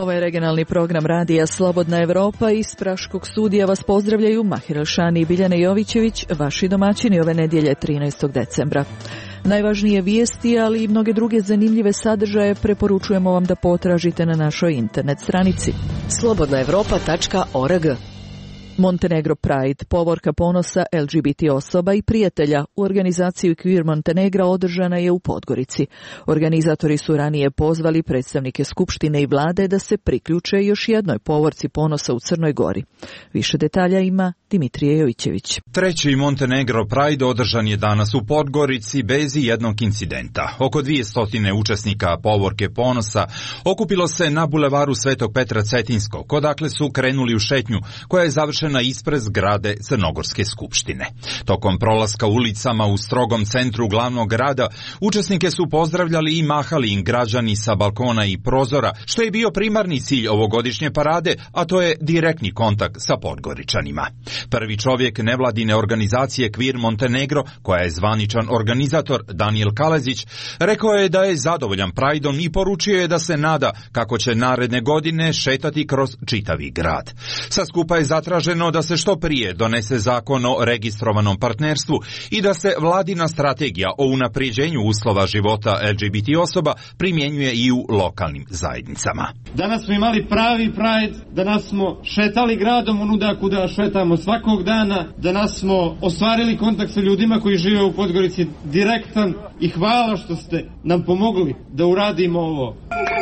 Ovo je regionalni program radija Slobodna Evropa. Iz Praškog studija vas pozdravljaju Mahir Elšani i Biljana Jovićević, vaši domaćini ove nedjelje 13. decembra. Najvažnije vijesti, ali i mnoge druge zanimljive sadržaje preporučujemo vam da potražite na našoj internet stranici slobodnaevropa.org. Montenegro Pride, povorka ponosa LGBT osoba i prijatelja u organizaciju Queer Montenegra održana je u Podgorici. Organizatori su ranije pozvali predstavnike Skupštine i vlade da se priključe još jednoj povorci ponosa u Crnoj Gori. Više detalja ima Dimitrije Jovićević. Treći Montenegro Pride održan je danas u Podgorici bez jednog incidenta. Oko 200 učesnika povorke ponosa okupilo se na bulevaru Svetog Petra Cetinskog, odakle su krenuli u šetnju koja je završena ispred zgrade Crnogorske skupštine. Tokom prolaska ulicama u strogom centru glavnog grada, učesnike su pozdravljali i mahali im građani sa balkona i prozora, što je bio primarni cilj ovogodišnje parade, a to je direktni kontakt sa Podgoričanima. Prvi čovjek nevladine organizacije Queer Montenegro, koja je zvaničan organizator, Daniel Kalezić, rekao je da je zadovoljan Prideom i poručio je da se nada kako će naredne godine šetati kroz čitavi grad. Sa skupa je zatraženo da se što prije donese zakon o registrovanom partnerstvu i da se vladina strategija o unaprijeđenju uslova života LGBT osoba primjenjuje i u lokalnim zajednicama. Danas smo imali pravi Pride, danas smo šetali gradom onuda kuda šetamo svakog dana, danas smo ostvarili kontakt sa ljudima koji žive u Podgorici direktan i hvala što ste nam pomogli da uradimo ovo.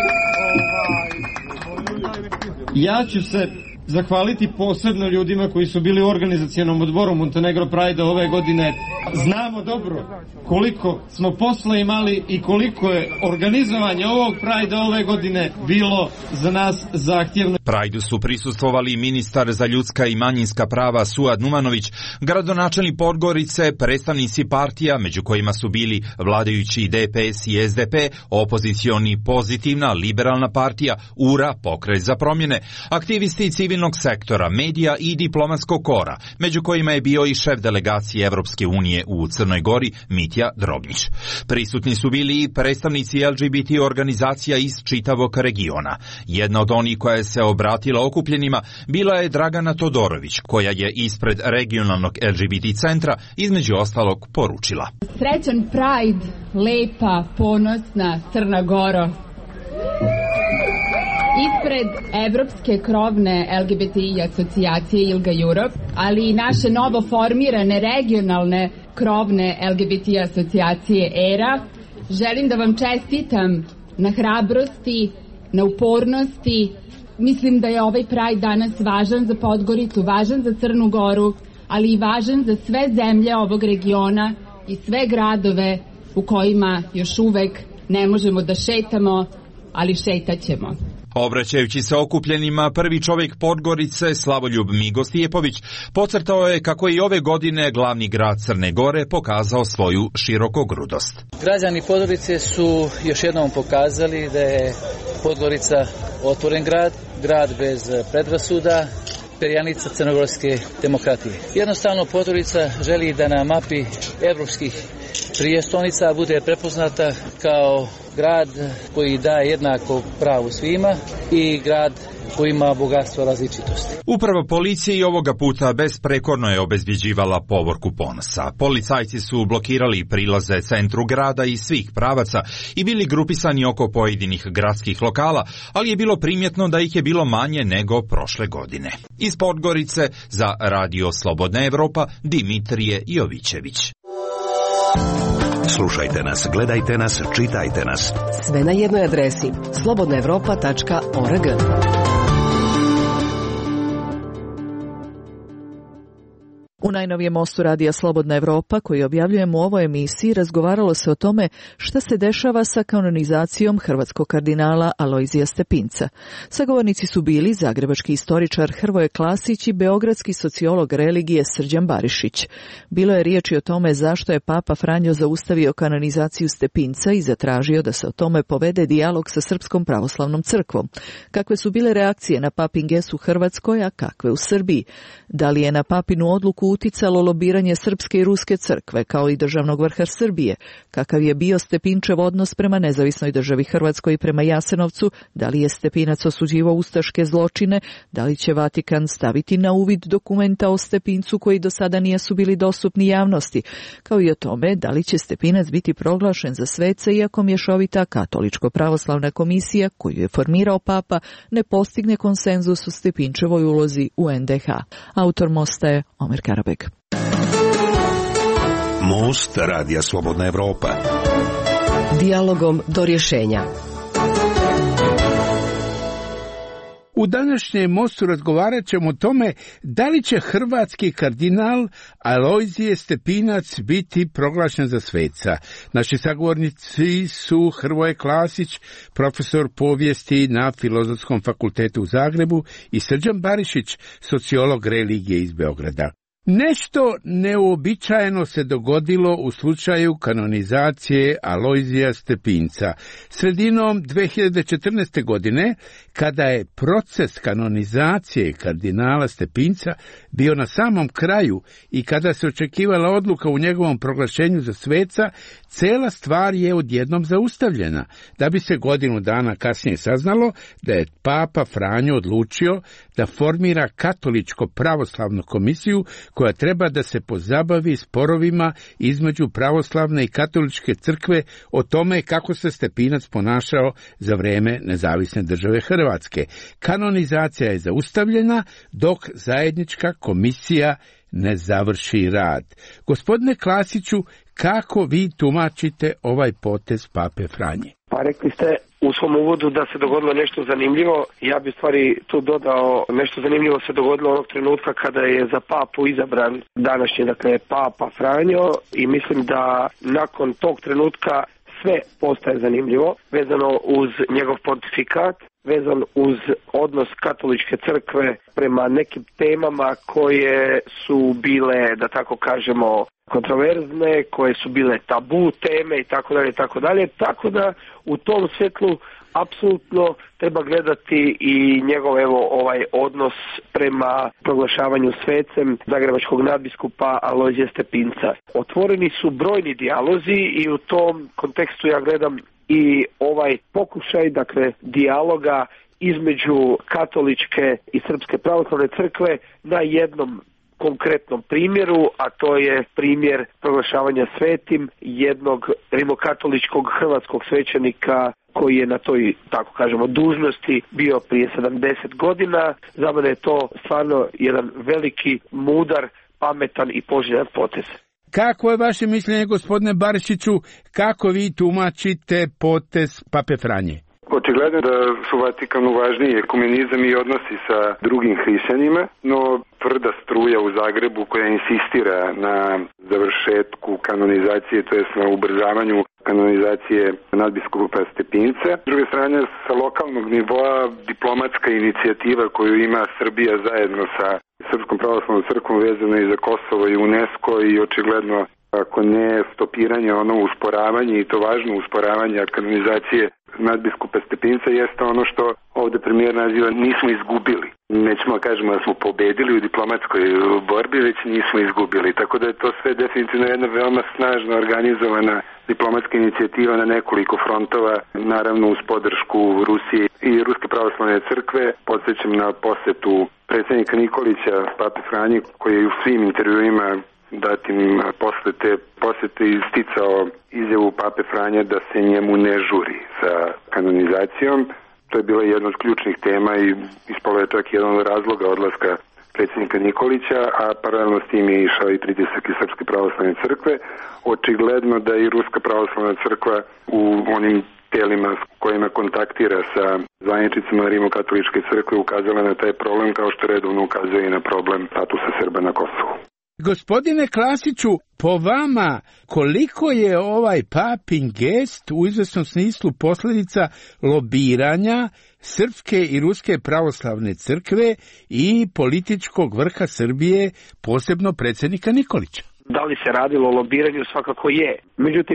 Ja ću se zahvaliti posebno ljudima koji su bili u organizacionom odboru Montenegro Pride ove godine. Znamo dobro koliko smo posla imali i koliko je organizovanje ovog Pride ove godine bilo za nas zahtjevno. Prajdu su prisustvovali ministar za ljudska i manjinska prava Suad Numanović, gradonačelnik Podgorice, predstavnici partija, među kojima su bili vladajući DPS i SDP, opozicioni Pozitivna, Liberalna partija, URA, Pokret za promjene, aktivisti civilnog sektora, medija i diplomatskog kora, među kojima je bio i šef delegacije Evropske unije u Crnoj Gori, Mitja Drobnjić. Prisutni su bili i predstavnici LGBT organizacija iz čitavog regiona. Jedna od onih koja je se obratila okupljenima bila je Dragana Todorović, koja je ispred regionalnog LGBT centra između ostalog poručila: Srećan Pride, lepa, ponosna Crna Goro. Ispred Evropske krovne LGBTI asocijacije ILGA Europe, ali i naše novo formirane regionalne krovne LGBTI asocijacije ERA, želim da vam čestitam na hrabrosti, na upornosti. Mislim da je ovaj Pride danas važan za Podgoricu, važan za Crnu Goru, ali i važan za sve zemlje ovog regiona i sve gradove u kojima još uvek ne možemo da šetamo, ali šetaćemo. Obraćajući se okupljenima, prvi čovjek Podgorice, Slavoljub Migo Stijepović, podcrtao je kako i ove godine glavni grad Crne Gore pokazao svoju širokogrudost. Građani Podgorice su još jednom pokazali da je Podgorica otvoren grad, grad bez predrasuda, perjanica crnogorske demokratije. Jednostavno Podgorica želi da na mapi evropskih prijestolnica bude prepoznata kao grad koji daje jednako pravo svima i grad koji ima bogatstvo različitosti. Upravo policija i ovoga puta besprekorno je obezbjeđivala povorku ponosa. Policajci su blokirali prilaze centru grada iz svih pravaca i bili grupisani oko pojedinih gradskih lokala, ali je bilo primjetno da ih je bilo manje nego prošle godine. Iz Podgorice za Radio Slobodna Evropa, Dimitrije Jovićević. Slušajte nas, gledajte nas, čitajte nas. Sve na jednoj adresi slobodnaevropa.org. U najnovijem mostu radija Slobodna Evropa, koji objavljujemo u ovoj emisiji, razgovaralo se o tome šta se dešava sa kanonizacijom hrvatskog kardinala Alojzija Stepinca. Sagovornici su bili zagrebački istoričar Hrvoje Klasić i beogradski sociolog religije Srđan Barišić. Bilo je riječi o tome zašto je Papa Franjo zaustavio kanonizaciju Stepinca i zatražio da se o tome povede dijalog sa Srpskom pravoslavnom crkvom. Kakve su bile reakcije na papin ges u Hrvatskoj, a kakve u Srbiji? Da li je na papinu odluku uticalo lobiranje Srpske i Ruske crkve, kao i državnog vrha Srbije? Kakav je bio Stepinčev odnos prema nezavisnoj državi Hrvatskoj i prema Jasenovcu? Da li je Stepinac osuđivao ustaške zločine? Da li će Vatikan staviti na uvid dokumenta o Stepincu koji do sada nisu bili dostupni javnosti? Kao i o tome, da li će Stepinac biti proglašen za sveca iako mješovita katoličko-pravoslavna komisija koju je formirao Papa ne postigne konsenzus o Stepinčevoj ulozi u NDH. Autor Mosta je Omer Karabek. Most Radija Slobodna Evropa. Dijalogom do rješenja. U današnjem mostu razgovarat ćemo o tome da li će hrvatski kardinal Alojzije Stepinac biti proglašen za sveca. Naši sagovornici su Hrvoje Klasić, profesor povijesti na Filozofskom fakultetu u Zagrebu, i Srđan Barišić, sociolog religije iz Beograda. Nešto neuobičajeno se dogodilo u slučaju kanonizacije Alojzija Stepinca. Sredinom 2014. godine, kada je proces kanonizacije kardinala Stepinca bio na samom kraju i kada se očekivala odluka u njegovom proglašenju za sveca, cela stvar je odjednom zaustavljena, da bi se godinu dana kasnije saznalo da je Papa Franjo odlučio da formira katoličko-pravoslavnu komisiju koja treba da se pozabavi sporovima između pravoslavne i katoličke crkve o tome kako se Stepinac ponašao za vreme nezavisne države Hrvatske. Kanonizacija je zaustavljena dok zajednička komisija ne završi rad. Gospodine Klasiću, kako vi tumačite ovaj potez Pape Franje? Pa rekli ste u svom uvodu da se dogodilo nešto zanimljivo. Ja bih stvari tu dodao, nešto zanimljivo se dogodilo onog trenutka kada je za papu izabran današnji, dakle, Papa Franjo, i mislim da nakon tog trenutka sve postaje zanimljivo, vezano uz njegov pontifikat, vezan uz odnos katoličke crkve prema nekim temama koje su bile, da tako kažemo, kontroverzne, koje su bile tabu teme i tako dalje, tako da u tom svjetlu apsolutno treba gledati i njegov ovaj odnos prema proglašavanju svecem zagrebačkog nadbiskupa Alojzija Stepinca. Otvoreni su brojni dijalozi i u tom kontekstu ja gledam i ovaj pokušaj, dakle, dijaloga između katoličke i srpske pravoslavne crkve na jednom konkretnom primjeru, a to je primjer proglašavanja svetim jednog rimokatoličkog hrvatskog svećenika koji je na toj, tako kažemo, dužnosti bio prije 70 godina. Za mene je to stvarno jedan veliki, mudar, pametan i poželjan potez. Kako je vaše mišljenje, gospodine Barišiću, kako vi tumačite potez Pape Franje? Očigledno da su Vatikanu važniji ekumenizam i odnosi sa drugim hrišćanima, no tvrda struja u Zagrebu koja insistira na završetku kanonizacije, to jest na ubrzavanju kanonizacije nadbiskupa Stepinca. S druge strane, sa lokalnog nivoa diplomatska inicijativa koju ima Srbija zajedno sa Srpskom pravoslavnom crkvom vezano i za Kosovo i UNESCO, i očigledno, ako ne stopiranje, ono usporavanje, i to važno usporavanje kanonizacije nadbiskupa Stepinca, jeste ono što ovdje premijer naziva nismo izgubili. Nećemo kažemo da smo pobedili u diplomatskoj borbi, već nismo izgubili. Tako da je to sve definitivno jedna veoma snažno organizovana diplomatska inicijativa na nekoliko frontova, naravno uz podršku Rusije i Ruske pravoslavne crkve. Podsjećam na posetu predsjednika Nikolića Pape Franji, koji je u svim intervjuima datim posle te posete isticao izjavu Pape Franje da se njemu ne žuri sa kanonizacijom. To je bila jedna od ključnih tema i ispalo je čak jedan od razloga odlaska predsjednika Nikolića, a paralelno s tim je išao i pritisak iz Srpske pravoslavne crkve. Očigledno da i Ruska pravoslavna crkva u onim telima s kojima kontaktira sa zvaničnicima Rimokatoličke crkve ukazala na taj problem, kao što redovno ukazuje i na problem statusa Srba na Kosovu. Gospodine Klasiću, po vama, koliko je ovaj papin gest u izvesnom smislu posljedica lobiranja Srpske i Ruske pravoslavne crkve i političkog vrha Srbije, posebno predsjednika Nikolića? Da li se radilo o lobiranju? Svakako je. Međutim,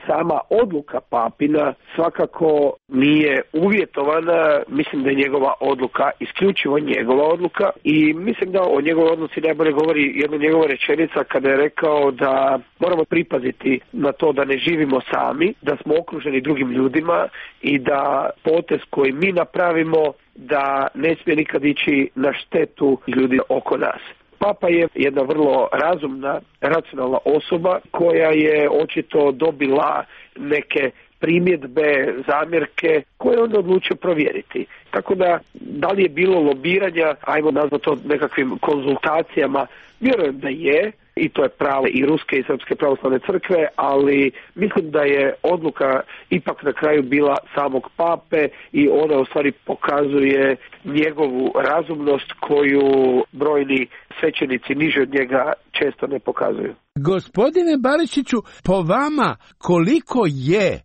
sama odluka papina svakako nije uvjetovana. Mislim da je njegova odluka isključivo njegova odluka i mislim da o njegovoj odluci najbolje govori jedna njegova rečenica kada je rekao da moramo pripaziti na to da ne živimo sami, da smo okruženi drugim ljudima i da potez koji mi napravimo da ne smije nikad ići na štetu ljudi oko nas. Papa je jedna vrlo razumna, racionalna osoba koja je očito dobila neke primjedbe, zamjerke koje onda odlučio provjeriti. Tako da li je bilo lobiranja, ajmo nazvati to nekakvim konzultacijama, vjerujem da je, i to je pravo i Ruske i Srpske pravoslavne crkve, ali mislim da je odluka ipak na kraju bila samog pape i ona u stvari pokazuje njegovu razumnost koju brojni svećenici niže od njega često ne pokazuju. Gospodine Barišiću, po vama koliko je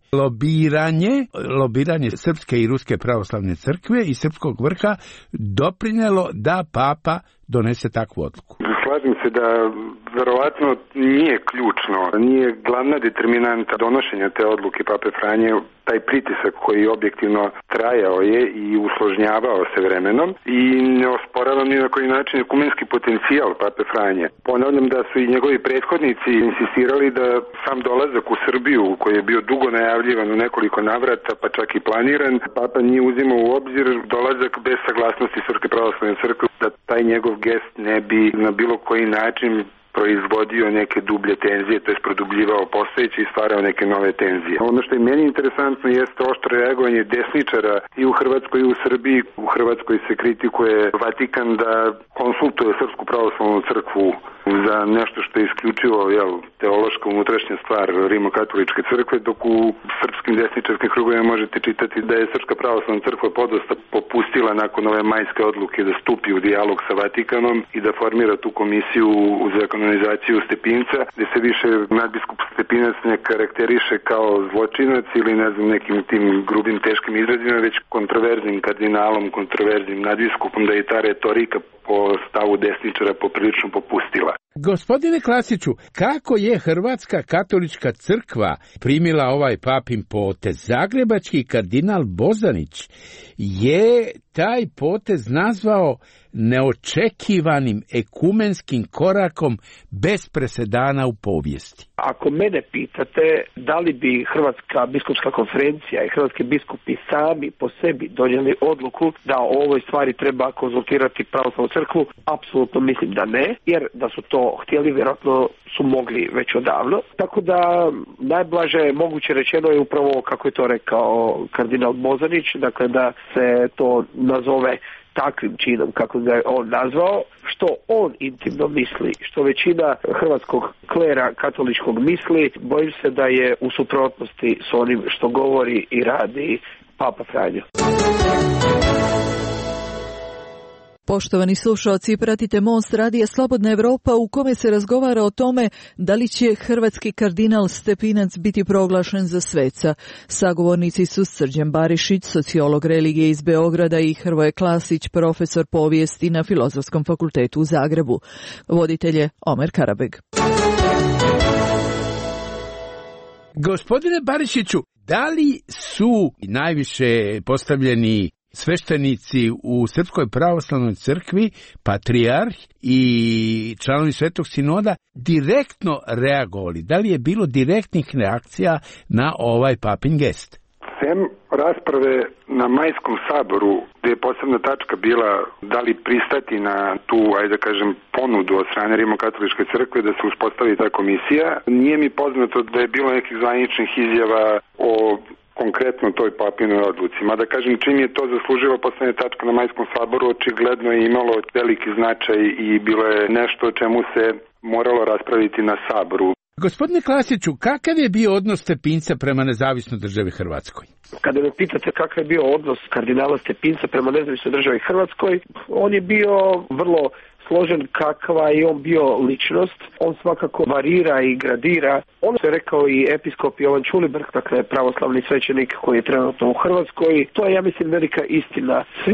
lobiranje Srpske i Ruske pravoslavne crkve i srpskog vrha doprinjelo da papa donese takvu odluku? Slažem se da verovatno nije ključno, nije glavna determinanta donošenja te odluke Pape Franje, taj pritisak koji objektivno trajao je i usložnjavao se vremenom i ne osporavam ni na koji način ekumenski potencijal Pape Franje. Ponavljam da su i njegovi prethodnici insistirali da sam dolazak u Srbiju, koji je bio dugo najavljivan u nekoliko navrata, pa čak i planiran, Papa nije uzimao u obzir dolazak bez saglasnosti Srpske pravoslavne crkve, da taj njegov gest ne bi na bilo koji način proizvodio neke dublje tenzije, to je produbljivao postojeće i stvarao neke nove tenzije. Ono što je meni interesantno jeste oštro reagovanje desničara i u Hrvatskoj i u Srbiji. U Hrvatskoj se kritikuje Vatikan da konsultuje Srpsku pravoslavnu crkvu za nešto što je isključivo teološka unutrašnja stvar Rimokatoličke crkve, dok u srpskim desničarskim krugovima možete čitati da je Srpska pravoslavna crkva podosta popustila nakon ove majske odluke da stupi u dijalog sa Vatikanom i da formira tu komisiju za kanonizaciju Stepinca, gde se više nadbiskup Stepinac ne karakteriše kao zločinac ili nekim tim grubim teškim izrazima, već kontroverznim kardinalom, kontroverznim nadbiskupom, da je ta retorika po stavu desničara poprilično popustila. Gospodine Klasiću, kako je Hrvatska katolička crkva primila ovaj papin potez? Zagrebački kardinal Bozanić je taj potez nazvao neočekivanim ekumenskim korakom bez presedana u povijesti. Ako mene pitate da li bi Hrvatska biskupska konferencija i hrvatski biskupi sami po sebi donijeli odluku da o ovoj stvari treba konzultirati pravoslavnu crkvu, apsolutno mislim da ne, jer da su to htjeli, vjerojatno su mogli već odavno. Tako da najblaže moguće rečeno je upravo kako je to rekao kardinal Bozanić, dakle da se to nazove takvim činom kako ga je on nazvao, što on intimno misli, što većina hrvatskog klera katoličkog misli, bojim se da je u suprotnosti s onim što govori i radi Papa Franjo. Poštovani slušalci, pratite Most radija Slobodna Evropa u kome se razgovara o tome da li će hrvatski kardinal Stepinac biti proglašen za sveca. Sagovornici su Srđan Barišić, sociolog religije iz Beograda i Hrvoje Klasić, profesor povijesti na Filozofskom fakultetu u Zagrebu. Voditelj je Omer Karabeg. Gospodine Barišiću, da li su najviše postavljeni sveštenici u Srpskoj pravoslavnoj crkvi, patrijarh i članovi Svetog sinoda direktno reagovali? Da li je bilo direktnih reakcija na ovaj papin gest? Sem rasprave na Majskom saboru, gdje je posebna tačka bila da li pristati na tu, ponudu od strane Rimokatoličke crkve da se uspostavi ta komisija, nije mi poznato da je bilo nekih zvaničnih izjava o konkretno toj papinoj odluci. Mada čim je to zaslužilo poslednja tačka na Majskom saboru, očigledno je imalo veliki značaj i bilo je nešto o čemu se moralo raspraviti na saboru. Gospodine Klasiću, kakav je bio odnos Stepinca prema nezavisnoj državi Hrvatskoj? Kada me pitate kakav je bio odnos kardinala Stepinca prema nezavisnoj državi Hrvatskoj, on je bio vrlo složen kakva je on bio ličnost. On svakako varira i gradira. Ono se rekao i episkop Jovan Čulibrk, dakle pravoslavni svećenik koji je trenutno u Hrvatskoj. To je, ja mislim, velika istina. Svi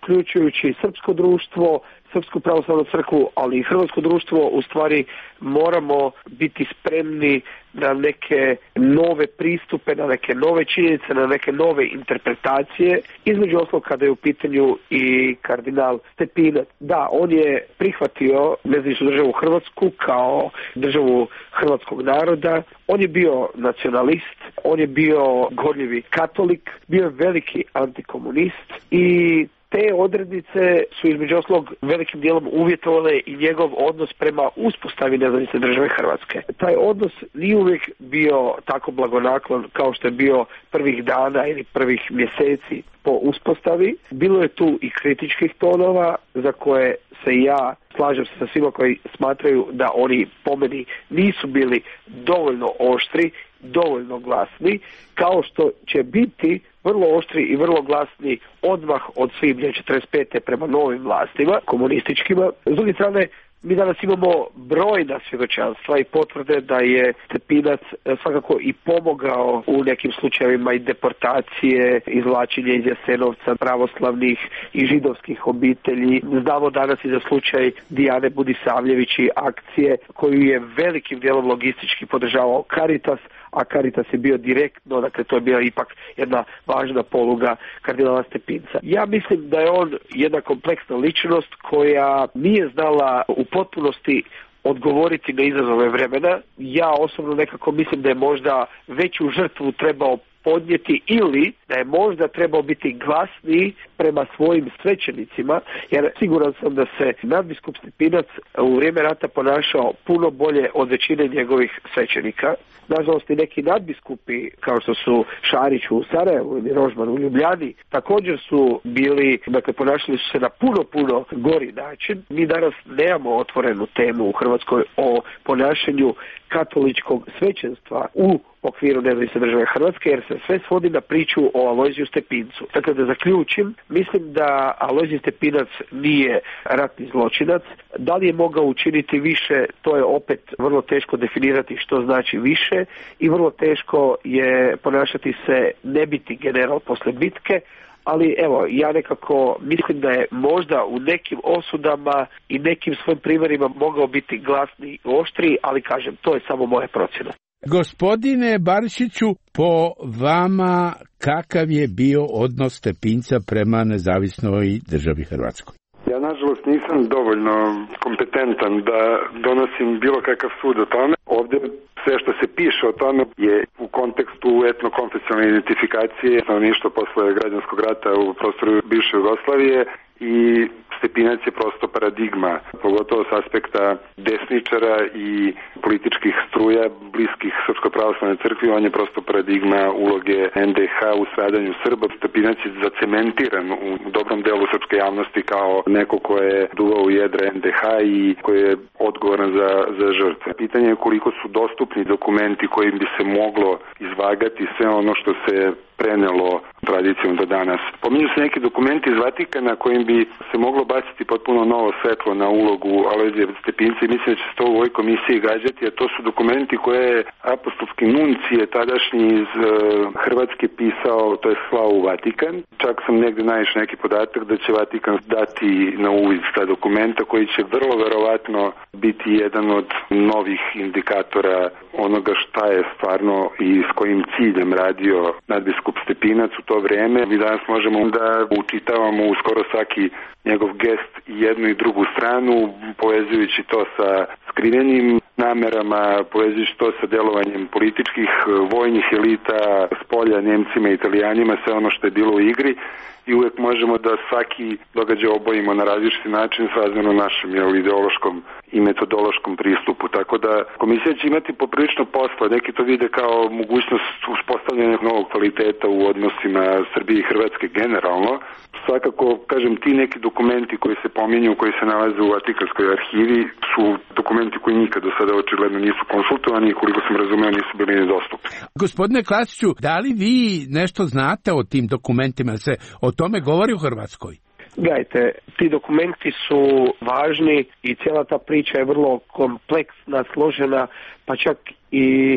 uključujući srpsko društvo, Srpsku pravoslavnu crkvu, ali i hrvatsko društvo, u stvari moramo biti spremni na neke nove pristupe, na neke nove činjenice, na neke nove interpretacije. Između ostalog kada je u pitanju i kardinal Stepinac. Da, on je prihvatio nezavisnu državu Hrvatsku kao državu hrvatskog naroda. On je bio nacionalist, on je bio gorljivi katolik, bio je veliki antikomunist i te odrednice su između ostalog velikim dijelom uvjetovale i njegov odnos prema uspostavi nezavisne države Hrvatske. Taj odnos nije uvijek bio tako blagonaklon kao što je bio prvih dana ili prvih mjeseci po uspostavi. Bilo je tu i kritičkih tonova za koje se ja slažem se sa svima koji smatraju da oni po meni nisu bili dovoljno oštri, dovoljno glasni, kao što će biti vrlo oštri i vrlo glasni odmah od svibnja 45. prema novim vlastima, komunističkima. S druge strane, mi danas imamo brojna svjedočanstva i potvrde da je Stepinac svakako i pomogao u nekim slučajevima i deportacije, izvlačenje iz Jasenovca pravoslavnih i židovskih obitelji. Znamo danas i za slučaj Dijane Budisavljević i akcije koju je velikim dijelom logistički podržavao Caritas, a Caritas je bio direktno, dakle to je bila ipak jedna važna poluga kardinala Stepinca. Ja mislim da je on jedna kompleksna ličnost koja nije znala u potpunosti odgovoriti na izazove vremena. Ja osobno nekako mislim da je možda veću žrtvu trebao podnijeti ili da je možda trebao biti glasniji prema svojim svećenicima, jer siguran sam da se nadbiskup Stepinac u vrijeme rata ponašao puno bolje od većine njegovih svećenika. Nažalost i neki nadbiskupi kao što su Šarić u Sarajevu ili Rožman u Ljubljani također su bili, dakle ponašali su se na puno gori način. Mi danas nemamo otvorenu temu u Hrvatskoj o ponašanju katoličkog svećenstva u okviru nezavisne države Hrvatske, jer se sve svodi na priču o Alojziju Stepincu. Dakle, da zaključim, mislim da Alojzij Stepinac nije ratni zločinac. Da li je mogao učiniti više, to je opet vrlo teško definirati što znači više i vrlo teško je ponašati se ne biti general posle bitke, ali evo, ja nekako mislim da je možda u nekim osudama i nekim svojim primjerima mogao biti glasni i oštri, ali kažem, to je samo moja procjena. Gospodine Barišiću, po vama kakav je bio odnos Stepinca prema nezavisnoj državi Hrvatskoj? Ja nažalost nisam dovoljno kompetentan da donosim bilo kakav sud o tome. Ovdje sve što se piše o tome je u kontekstu etnokonfesionalne identifikacije stanovništva posle građanskog rata u prostoru bivše Jugoslavije i Stepinac je prosto paradigma, pogotovo s aspekta desničara i političkih struja bliskih Srpskoj pravoslavnoj crkvi. On je prosto paradigma uloge NDH u stradanju Srba. Stepinac je zacementiran u dobrom delu srpske javnosti kao neko ko je duvao u jedra NDH i koji je odgovoran za žrtve. Pitanje je koliko su dostupni dokumenti kojim bi se moglo izvagati sve ono što se prenelo tradicijom do danas. Pominju se neki dokumenti iz Vatikana kojim bi se moglo baciti potpuno novo svetlo na ulogu Alojzija Stepinca i mislim da će se to u ovoj komisiji gađati, a to su dokumenti koje je apostolski nuncije tadašnji iz Hrvatske pisao, to je slao u Vatikan. Čak sam negdje naišao neki podatak da će Vatikan dati na uvid ta dokumenta koji će vrlo verovatno biti jedan od novih indikatora onoga šta je stvarno i s kojim ciljem radio nadbiskup Stepinac u to vrijeme. Mi danas možemo da učitavamo u skoro svaki njegov gest i jednu i drugu stranu, povezujući to sa skrivenim namerama, povezujući to sa delovanjem političkih, vojnih elita, s polja Njemcima i Italijanima, sve ono što je bilo u igri. I uvijek možemo da svaki događaj obojimo na različiti način srazmjerno našem ideološkom i metodološkom pristupu. Tako da komisija će imati poprilično posla. Neki to vide kao mogućnost uspostavljanja novog kvaliteta u odnosima Srbije i Hrvatske generalno. Svakako, kažem, ti neki dokumenti koji se pominju, koji se nalaze u Vatikanskoj arhivi, su dokumenti koji nikad do sada očigledno nisu konsultovani i koliko sam razumeo nisu bili nedostupni. Gospodine Klasiću, da li vi nešto znate o tim dokumentima? Se o tome govori u Hrvatskoj? Gledajte, ti dokumenti su važni i cijela ta priča je vrlo kompleksna, složena, pa čak i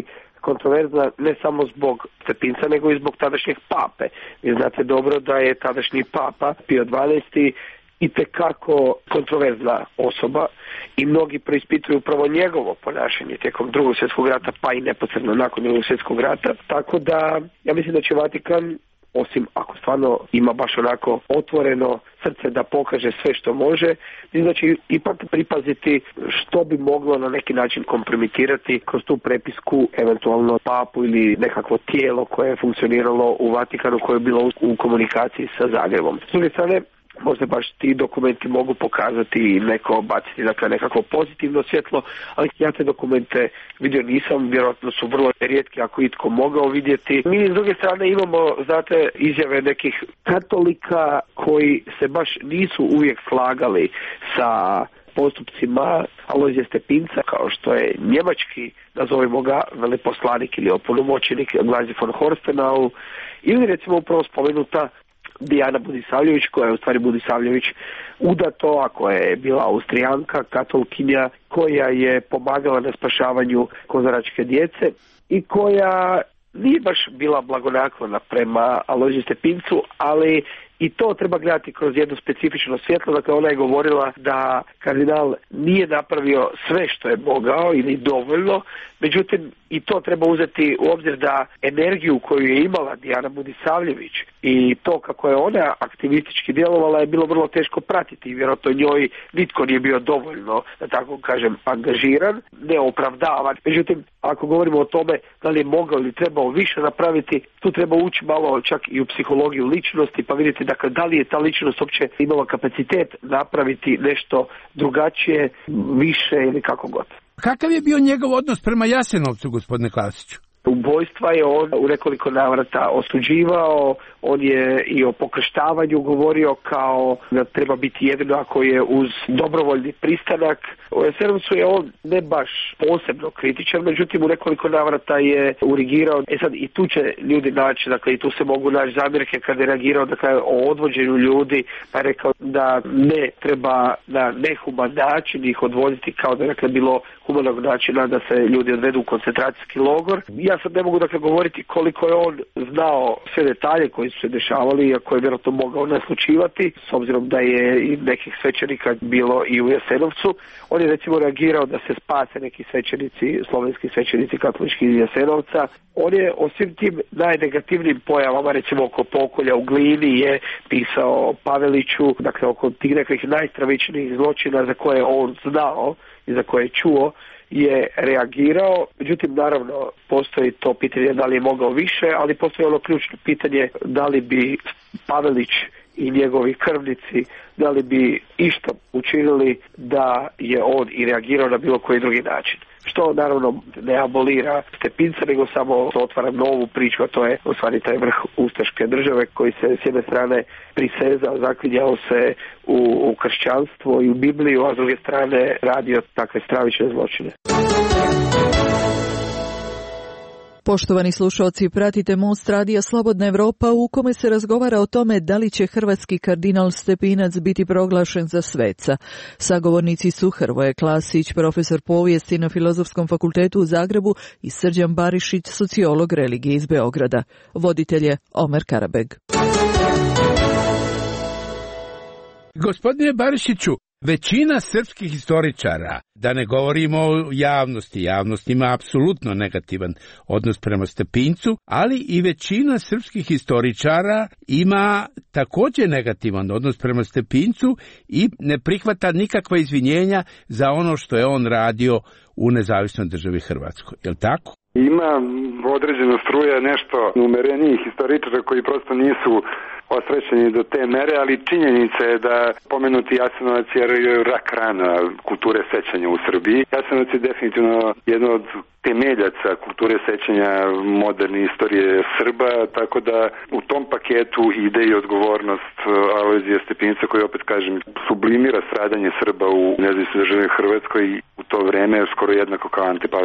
kontroverzna ne samo zbog Stepinca, nego i zbog tadašnjeg pape. Vi znate dobro da je tadašnji papa Pio XII itekako kontroverzna osoba i mnogi preispituju upravo njegovo ponašanje tijekom Drugog svjetskog rata, pa i neposredno nakon Drugog svjetskog rata. Tako da ja mislim da će Vatikan, osim ako stvarno ima baš onako otvoreno srce da pokaže sve što može, mislim da će ipak pripaziti što bi moglo na neki način kompromitirati kroz tu prepisku eventualno papu ili nekakvo tijelo koje je funkcioniralo u Vatikanu, koje je bilo u komunikaciji sa Zagrebom. S druge strane, možda baš ti dokumenti mogu pokazati i neko baciti dakle nekako pozitivno svjetlo, ali ja te dokumente vidio nisam, vjerojatno su vrlo rijetki ako itko mogao vidjeti. Mi s druge strane imamo, znate, izjave nekih katolika koji se baš nisu uvijek slagali sa postupcima Alojzija Stepinca, kao što je njemački, nazovimo ga, veleposlanik ili opunomoćenik Glazi von Horstenau, ili recimo upravo spomenuta Dijana Budisavljević, koja je u stvari Budisavljević udato, a koja je bila Austrijanka, katolkinja, koja je pomagala na spašavanju kozaračke djece i koja nije baš bila blagonaklona prema Alojziju Stepincu, ali i to treba gledati kroz jedno specifično svjetlo. Dakle, ona je govorila da kardinal nije napravio sve što je mogao ili dovoljno, međutim i to treba uzeti u obzir da energiju koju je imala Dijana Budisavljević i to kako je ona aktivistički djelovala je bilo vrlo teško pratiti i vjerojatno njoj nitko nije bio dovoljno, da tako kažem, angažiran, neopravdavan. Međutim, ako govorimo o tome da li je mogao ili trebao više napraviti, tu treba ući malo čak i u psihologiju ličnosti pa vidjeti dakle da li je ta ličnost uopće imala kapacitet napraviti nešto drugačije, više ili kako god. Kakav je bio njegov odnos prema Jasenovcu, gospodine Klasiću? Ubojstva je on u nekoliko navrata osuđivao, on je i o pokrštavanju govorio kao da treba biti jedino ako je uz dobrovoljni pristanak. U Jasenovcu je on ne baš posebno kritičan, međutim u nekoliko navrata je urigirao. Sad i tu će ljudi naći, dakle i tu se mogu naći zamjerke kada je reagirao dakle, o odvođenju ljudi, pa je rekao da ne treba na nehuman način ih odvoditi kao da je dakle, bilo humanog načina da se ljudi odvedu u koncentracijski logor. Ja sad ne mogu dakle govoriti koliko je on znao sve detalje koji su se dešavali, iako je vjerojatno mogao naslučivati, s obzirom da je i nekih svećenika bilo i u Jasenovcu. On je recimo reagirao da se spase neki svećenici, slovenski svećenici katolički iz Jasenovca. On je o svim tim najnegativnim pojavama, recimo oko pokolja u Glini, je pisao Paveliću, dakle oko tih nekih najstravičnijih zločina za koje on znao i za koje je čuo, je reagirao. Međutim, naravno, postoji to pitanje da li je mogao više, ali postoji ono ključno pitanje da li bi Pavelić i njegovi krvnici, da li bi išto učinili da je on i reagirao na bilo koji drugi način. Što naravno ne abolira Stepinca, nego samo otvara novu priču, a to je u stvari taj vrh ustaške države koji se s jedne strane prisezao, zaklinjao se u kršćanstvo i u Bibliju, a s druge strane radio takve stravične zločine. Poštovani slušalci, pratite Most radija Slobodna Evropa u kome se razgovara o tome da li će hrvatski kardinal Stepinac biti proglašen za sveca. Sagovornici su Hrvoje Klasić, profesor povijesti na Filozofskom fakultetu u Zagrebu i Srđan Barišić, sociolog religije iz Beograda. Voditelj je Omer Karabeg. Gospodine Barišiću, većina srpskih historičara, da ne govorimo o javnosti, javnost ima apsolutno negativan odnos prema Stepincu, ali i većina srpskih historičara ima također negativan odnos prema Stepincu i ne prihvata nikakva izvinjenja za ono što je on radio u nezavisnoj državi Hrvatskoj. Je li tako? Ima određena struja nešto umerenijih historičara koji prosto nisu osrećeni do te mere, ali činjenica je da pomenuti Jasenovac je rak rana kulture sećanja u Srbiji. Jasenovac je definitivno jedno od temeljaca kulture sećanja moderne istorije Srba, tako da u tom paketu ide i odgovornost Alojzija Stepinca koji, opet kažem, sublimira stradanje Srba u nezavisnoj državi Hrvatskoj i u to vreme skoro jednako kao Ante Pavelić.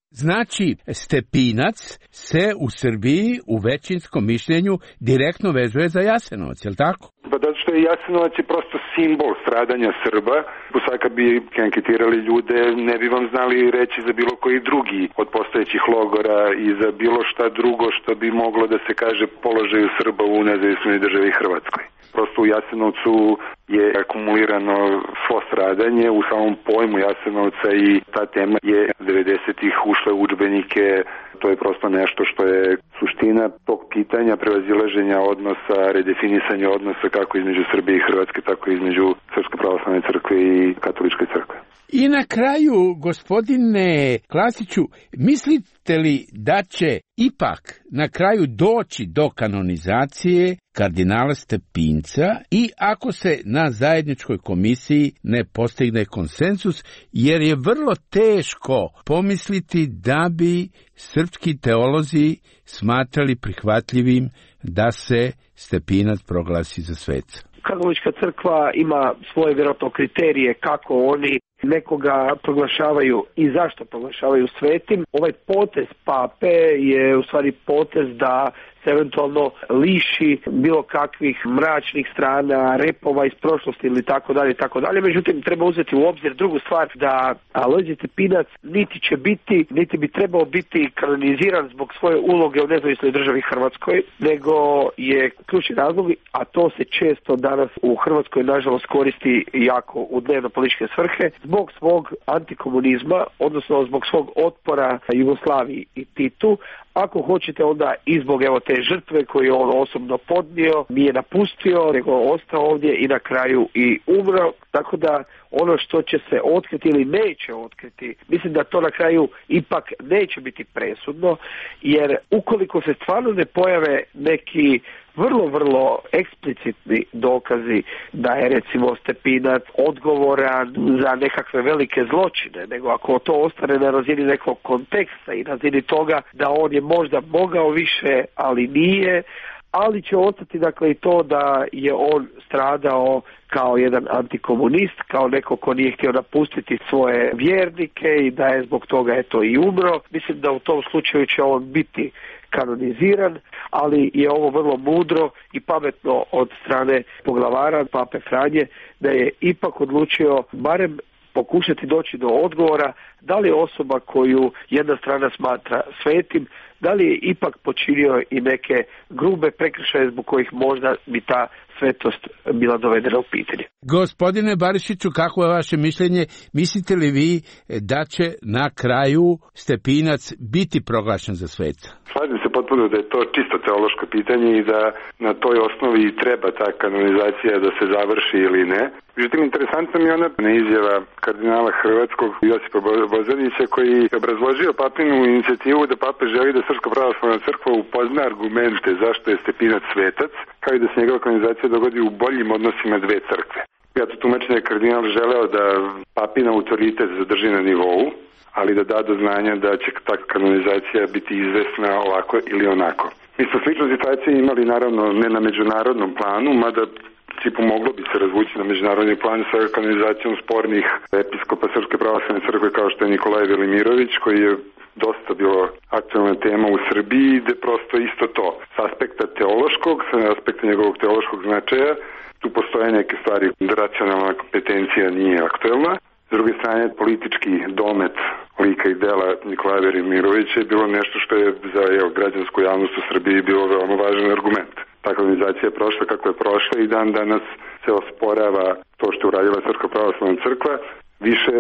Znači, Stepinac se u Srbiji u većinskom mišljenju direktno vezuje za Jasenovac, je li tako? Pa zato što je Jasenovac je prosto simbol stradanja Srba. Sad kad bi anketirali ljude, ne bi vam znali reći za bilo koji drugi od postojećih logora i za bilo šta drugo što bi moglo da se kaže položaju Srba u nezavisnoj državi Hrvatskoj. Prosto u Jasenovcu je akumulirano svo stradanje u samom pojmu Jasenovca i ta tema je 90-ih ušla u udžbenike. To je prosto nešto što je suština tog pitanja prevazilaženja odnosa, redefinisanja odnosa kako između Srbije i Hrvatske, tako i između Srpske pravoslavne crkve i Katoličke crkve. I na kraju, gospodine Klasiću, mislite li da će ipak na kraju doći do kanonizacije kardinala Stepinca i ako se na zajedničkoj komisiji ne postigne konsenzus, jer je vrlo teško pomisliti da bi srpski teolozi smatrali prihvatljivim da se Stepinac proglasi za sveca? Katolička crkva ima svoje vjerojatno kriterije kako oni nekoga proglašavaju i zašto proglašavaju svetim. Ovaj potez pape je u stvari potez da se eventualno liši bilo kakvih mračnih strana, repova iz prošlosti ili tako dalje, tako dalje. Međutim, treba uzeti u obzir drugu stvar, da Alojzije Stepinac niti će biti, niti bi trebao biti kanoniziran zbog svoje uloge u nezavisnoj državi Hrvatskoj, nego je ključni razlog, a to se često danas u Hrvatskoj nažalost koristi jako u dnevno političke svrhe, zbog svog antikomunizma, odnosno zbog svog otpora Jugoslaviji i Titu. Ako hoćete, onda i zbog evo te žrtve koju on osobno podnio, nije napustio, nego ostao ovdje i na kraju i umro. Tako da ono što će se otkriti ili neće otkriti, mislim da to na kraju ipak neće biti presudno, jer ukoliko se stvarno ne pojave neki vrlo eksplicitni dokazi da je recimo Stepinac odgovoran za nekakve velike zločine, nego ako to ostane na razini nekog konteksta i na razini toga da on je možda mogao više, ali nije, ali će ostati dakle i to da je on stradao kao jedan antikomunist, kao neko ko nije htio napustiti svoje vjernike i da je zbog toga eto i umro. Mislim da u tom slučaju će on biti kanoniziran, ali je ovo vrlo mudro i pametno od strane poglavara Pape Franje da je ipak odlučio barem pokušati doći do odgovora da li je osoba koju jedna strana smatra svetim, da li je ipak počinio i neke grube prekršaje zbog kojih možda bi ta svetost bila dovedena u pitanje. Gospodine Barišiću, kako je vaše mišljenje? Mislite li vi da će na kraju Stepinac biti proglašen za sveca? Slažem se potpuno da je to čisto teološko pitanje i da na toj osnovi treba ta kanonizacija da se završi ili ne. Međutim, interesantna mi je ona izjava kardinala hrvatskog Josipa Bozanića koji je obrazložio papinu inicijativu da pape želi da Srpska pravoslavna crkva upozna argumente zašto je Stepinac svetac, kao i da se njegova kanonizacija dogodi u boljim odnosima dve crkve. Ja to tumačim da je kardinal želeo da papin autoritet zadrži na nivou, ali da da do znanja da će ta kanonizacija biti izvesna ovako ili onako. Mi smo sličnu situaciju imali naravno ne na međunarodnom planu, mada pomoglo bi se razvući na međunarodni plan sa kanonizacijom spornih episkopa Srpske pravoslavne crkve kao što je Nikolaj Velimirović, koji je dosta bilo aktualna tema u Srbiji, gde prosto isto to. S aspekta teološkog, s aspekta njegovog teološkog značaja, tu postoje neke stvari da racionalna kompetencija nije aktuelna. S druge strane, politički domet lika i dela Nikolaja Velimirovića je bilo nešto što je za građansku javnost u Srbiji bilo veoma važan argument. Ta kanonizacija je prošla kako je prošla i dan danas se osporava to što je uradila Srpska pravoslavna crkva, više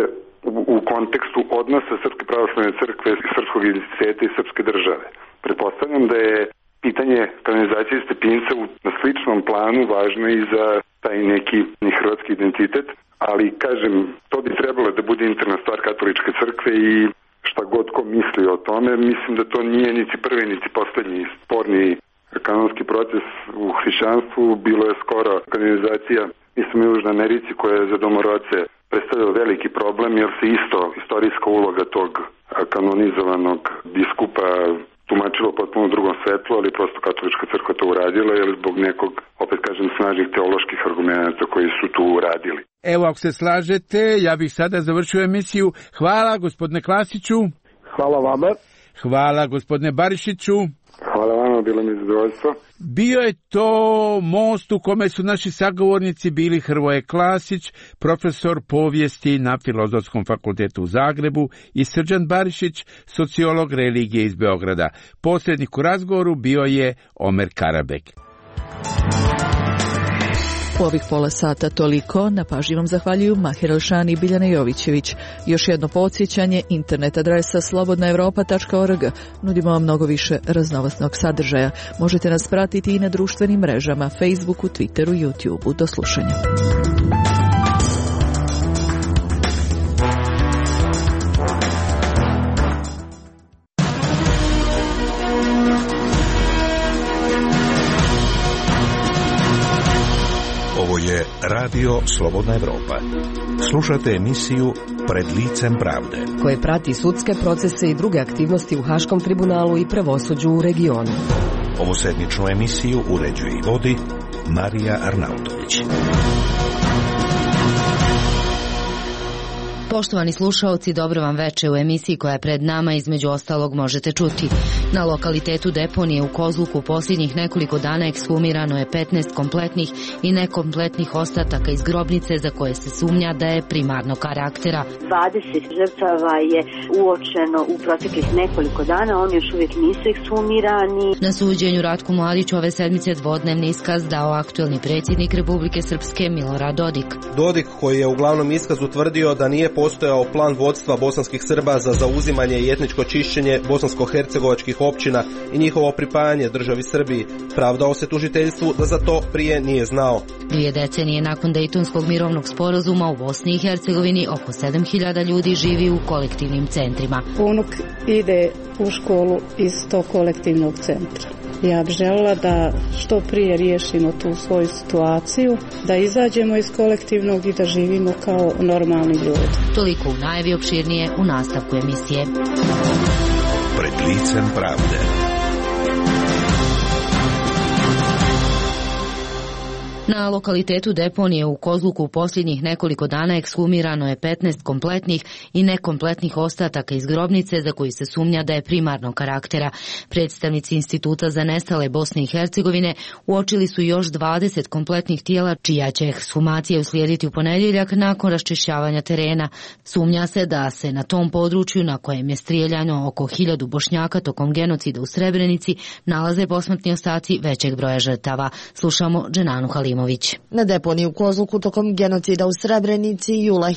u kontekstu odnosa Srpske pravoslavne crkve, srpskog identiteta i srpske države. Pretpostavljam da je pitanje kanonizacije Stepinca na sličnom planu važno i za taj neki hrvatski identitet, ali kažem, to bi trebalo da bude interna stvar katoličke crkve i šta god ko misli o tome, mislim da to nije niti prvi niti poslednji sporni kanonski proces u hrišćanstvu. Bilo je skoro kanonizacija, mislim, u Južnoj Americi koja je za domorodce predstavljala veliki problem, jer se isto istorijska uloga tog kanonizovanog biskupa tumačilo potpuno u drugom svetlu, ali prosto katolička crkva to uradila, jer zbog nekog, opet kažem, snažnih teoloških argumenta koji su tu uradili. Evo, ako se slažete, ja bih sada završio emisiju. Hvala, gospodine Klasiću. Hvala vama. Hvala gospodine Barišiću. Hvala vama, bilo mi zadovoljstvo. Bio je to most u kome su naši sagovornici bili Hrvoje Klasić, profesor povijesti na Filozofskom fakultetu u Zagrebu, i Srđan Barišić, sociolog religije iz Beograda. Posrednik u razgovoru bio je Omer Karabek. U ovih pola sata toliko. Na pažnji vam zahvaljuju Mahir Elšani i Biljana Jovićević. Još jedno podsjećanje, internet adresa slobodnaevropa.org. Nudimo vam mnogo više raznovrsnog sadržaja. Možete nas pratiti i na društvenim mrežama, Facebooku, Twitteru, YouTubeu. Do slušanja. Ovo je Radio Slobodna Evropa. Slušate emisiju Pred licem pravde, koje prati sudske procese i druge aktivnosti u Haškom tribunalu i pravosuđu u regionu. Ovu sedmičnu emisiju uređuje i vodi Marija Arnautović. Poštovani slušaoci, dobro vam veče. U emisiji koja je pred nama između ostalog možete čuti. Na lokalitetu deponije u Kozluku posljednjih nekoliko dana ekshumirano je 15 kompletnih i nekompletnih ostataka iz grobnice za koje se sumnja da je primarnog karaktera. 20 žrtava je uočeno u proteklih nekoliko dana, oni još uvijek nisu ekshumirani. Na suđenju Ratku Mladiću ove sedmice dvodnevni iskaz dao aktuelni predsjednik Republike Srpske Milorad Dodik. Dodik, koji je u glavnom iskazu tvrdio da nije postojao plan vodstva bosanskih Srba za zauzimanje i etničko čišćenje bosansko-hercegovačkih općina i njihovo pripajanje državi Srbiji, pravdao se tužiteljstvu da za to prije nije znao. 2 decenije nakon Dejtonskog mirovnog sporazuma u Bosni i Hercegovini oko 7000 ljudi živi u kolektivnim centrima. Unuk ide u školu iz tog kolektivnog centra. Ja bih željela da što prije riješimo tu svoju situaciju, da izađemo iz kolektivnog i da živimo kao normalni ljudi. Toliko u najavi, opširnije u nastavku emisije. Pred licem pravde. Na lokalitetu deponije u Kozluku u posljednjih nekoliko dana ekshumirano je 15 kompletnih i nekompletnih ostataka iz grobnice za koji se sumnja da je primarnog karaktera. Predstavnici Instituta za nestale Bosne i Hercegovine uočili su još 20 kompletnih tijela čija će ekshumacija uslijediti u ponedjeljak nakon raščišćavanja terena. Sumnja se da se na tom području na kojem je strijeljano oko 1000 Bošnjaka tokom genocida u Srebrenici nalaze posmrtni ostaci većeg broja žrtava. Slušamo Dženanu Halimović. Na deponiji u Kozluku tokom genocida u Srebrenici jula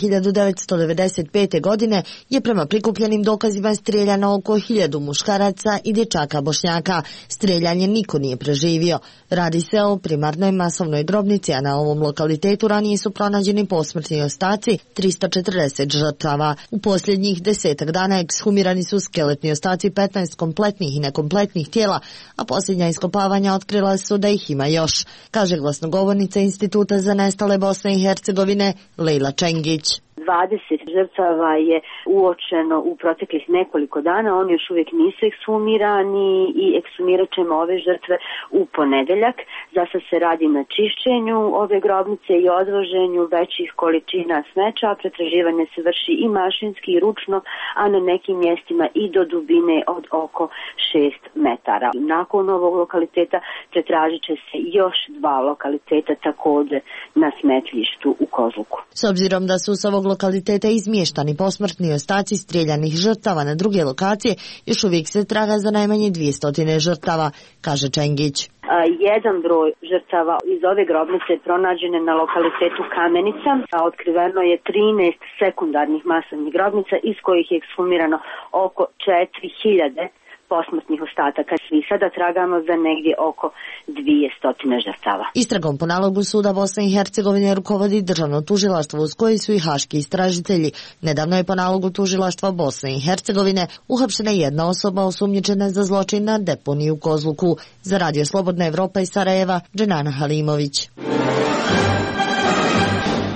1995. godine je prema prikupljenim dokazima strijeljano oko 1000 muškaraca i dječaka Bošnjaka. Strijeljanje niko nije preživio. Radi se o primarnoj masovnoj grobnici, a na ovom lokalitetu ranije su pronađeni posmrtni ostaci 340 žrtava. U posljednjih 10 dana ekshumirani su skeletni ostaci 15 kompletnih i nekompletnih tijela, a posljednja iskopavanja otkrila su da ih ima još, kaže glasnogovornica Instituta za nestale Bosne i Hercegovine Lejla Čengić. 20 žrtava je uočeno u proteklih nekoliko dana, oni još uvijek nisu ekshumirani i ekshumirat ćemo ove žrtve u ponedjeljak. Za sad se radi na čišćenju ove grobnice i odvoženju većih količina smeća, a pretraživanje se vrši i mašinski i ručno, a na nekim mjestima i do dubine od oko 6 metara. Nakon ovog lokaliteta pretražit će se još 2 lokaliteta također na smetlištu u Kozluku. S obzirom da su s ovog lokaliteta izmještani posmrtni ostaci strijeljanih žrtava na druge lokacije, još uvijek se traga za najmanje 200 žrtava, kaže Čengić. Jedan broj žrtava iz ove grobnice pronađene na lokalitetu Kamenica, a otkriveno je 13 sekundarnih masovnih grobnica iz kojih je ekshumirano oko 4000 posmrtnih ostataka. Svi sada tragamo za negdje oko 200 žrtava. Istragom po nalogu Suda Bosne i Hercegovine rukovodi Državno tužilaštvo uz koji su i haški istražitelji. Nedavno je po nalogu tužilaštva Bosne i Hercegovine uhapšena jedna osoba osumnjičena za zločin na deponiju u Kozluku. Za Radio Slobodna Evropa iz Sarajeva, Dženana Halimović.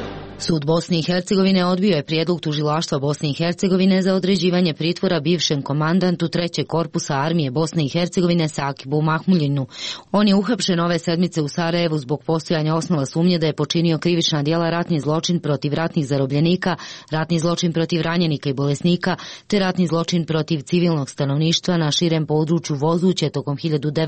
Sud Bosne i Hercegovine odbio je prijedlog tužilaštva Bosne i Hercegovine za određivanje pritvora bivšem komandantu 3. korpusa armije Bosne i Hercegovine Sakibu Mahmuljinu. On je uhapšen ove sedmice u Sarajevu zbog postojanja osnova sumnje da je počinio krivična djela ratni zločin protiv ratnih zarobljenika, ratni zločin protiv ranjenika i bolesnika, te ratni zločin protiv civilnog stanovništva na širem području Vozuće tokom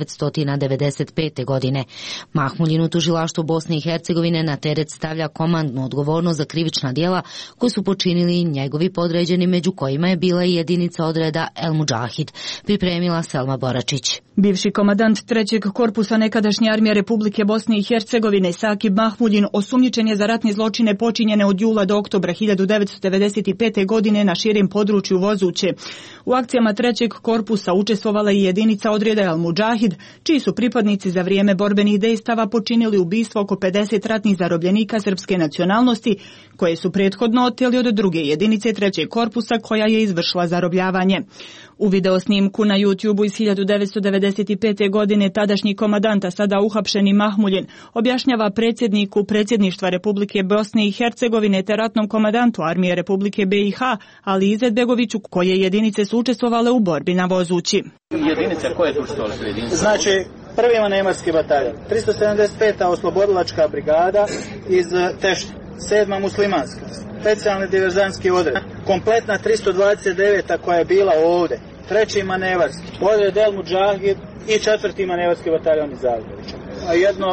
1995. godine. Mahmuljinu tužilaštvo Bosne i Hercegovine na teret stavlja komandnu odgovornost za krivična djela koje su počinili njegovi podređeni, među kojima je bila i jedinica odreda El Mudžahid. Pripremila Selma Boračić. Bivši komandant 3. korpusa nekadašnje armije Republike Bosne i Hercegovine Sakib Mahmuljin osumnjičen je za ratne zločine počinjene od jula do oktobra 1995. godine na širem području Vozuće. U akcijama 3. korpusa učestvovala i jedinica odreda El Mudžahid, čiji su pripadnici za vrijeme borbenih dejstava počinili ubistvo oko 50 ratnih zarobljenika srpske nacionalnosti, koje su prethodno oteli od druge jedinice 3. korpusa koja je izvršila zarobljavanje. U videosnimku na YouTubeu iz 1995. godine tadašnji komandant, a sada uhapšeni Mahmuljin, objašnjava predsjedniku Predsjedništva Republike Bosne i Hercegovine te ratnom komandantu armije Republike BiH, Ali Izetbegoviću, koje jedinice su učestvovale u borbi na Vozući. Jedinice koje su učestvovale? Znači, prvi manevarski bataljon, 375. oslobodilačka brigada iz Tešta, 7. muslimanska, specijalni diverzantski odred, kompletna 329. koja je bila ovdje, 3. manevarski, odred El Mudžahid i 4. manevarski bataljon iz Zagreba. Jedno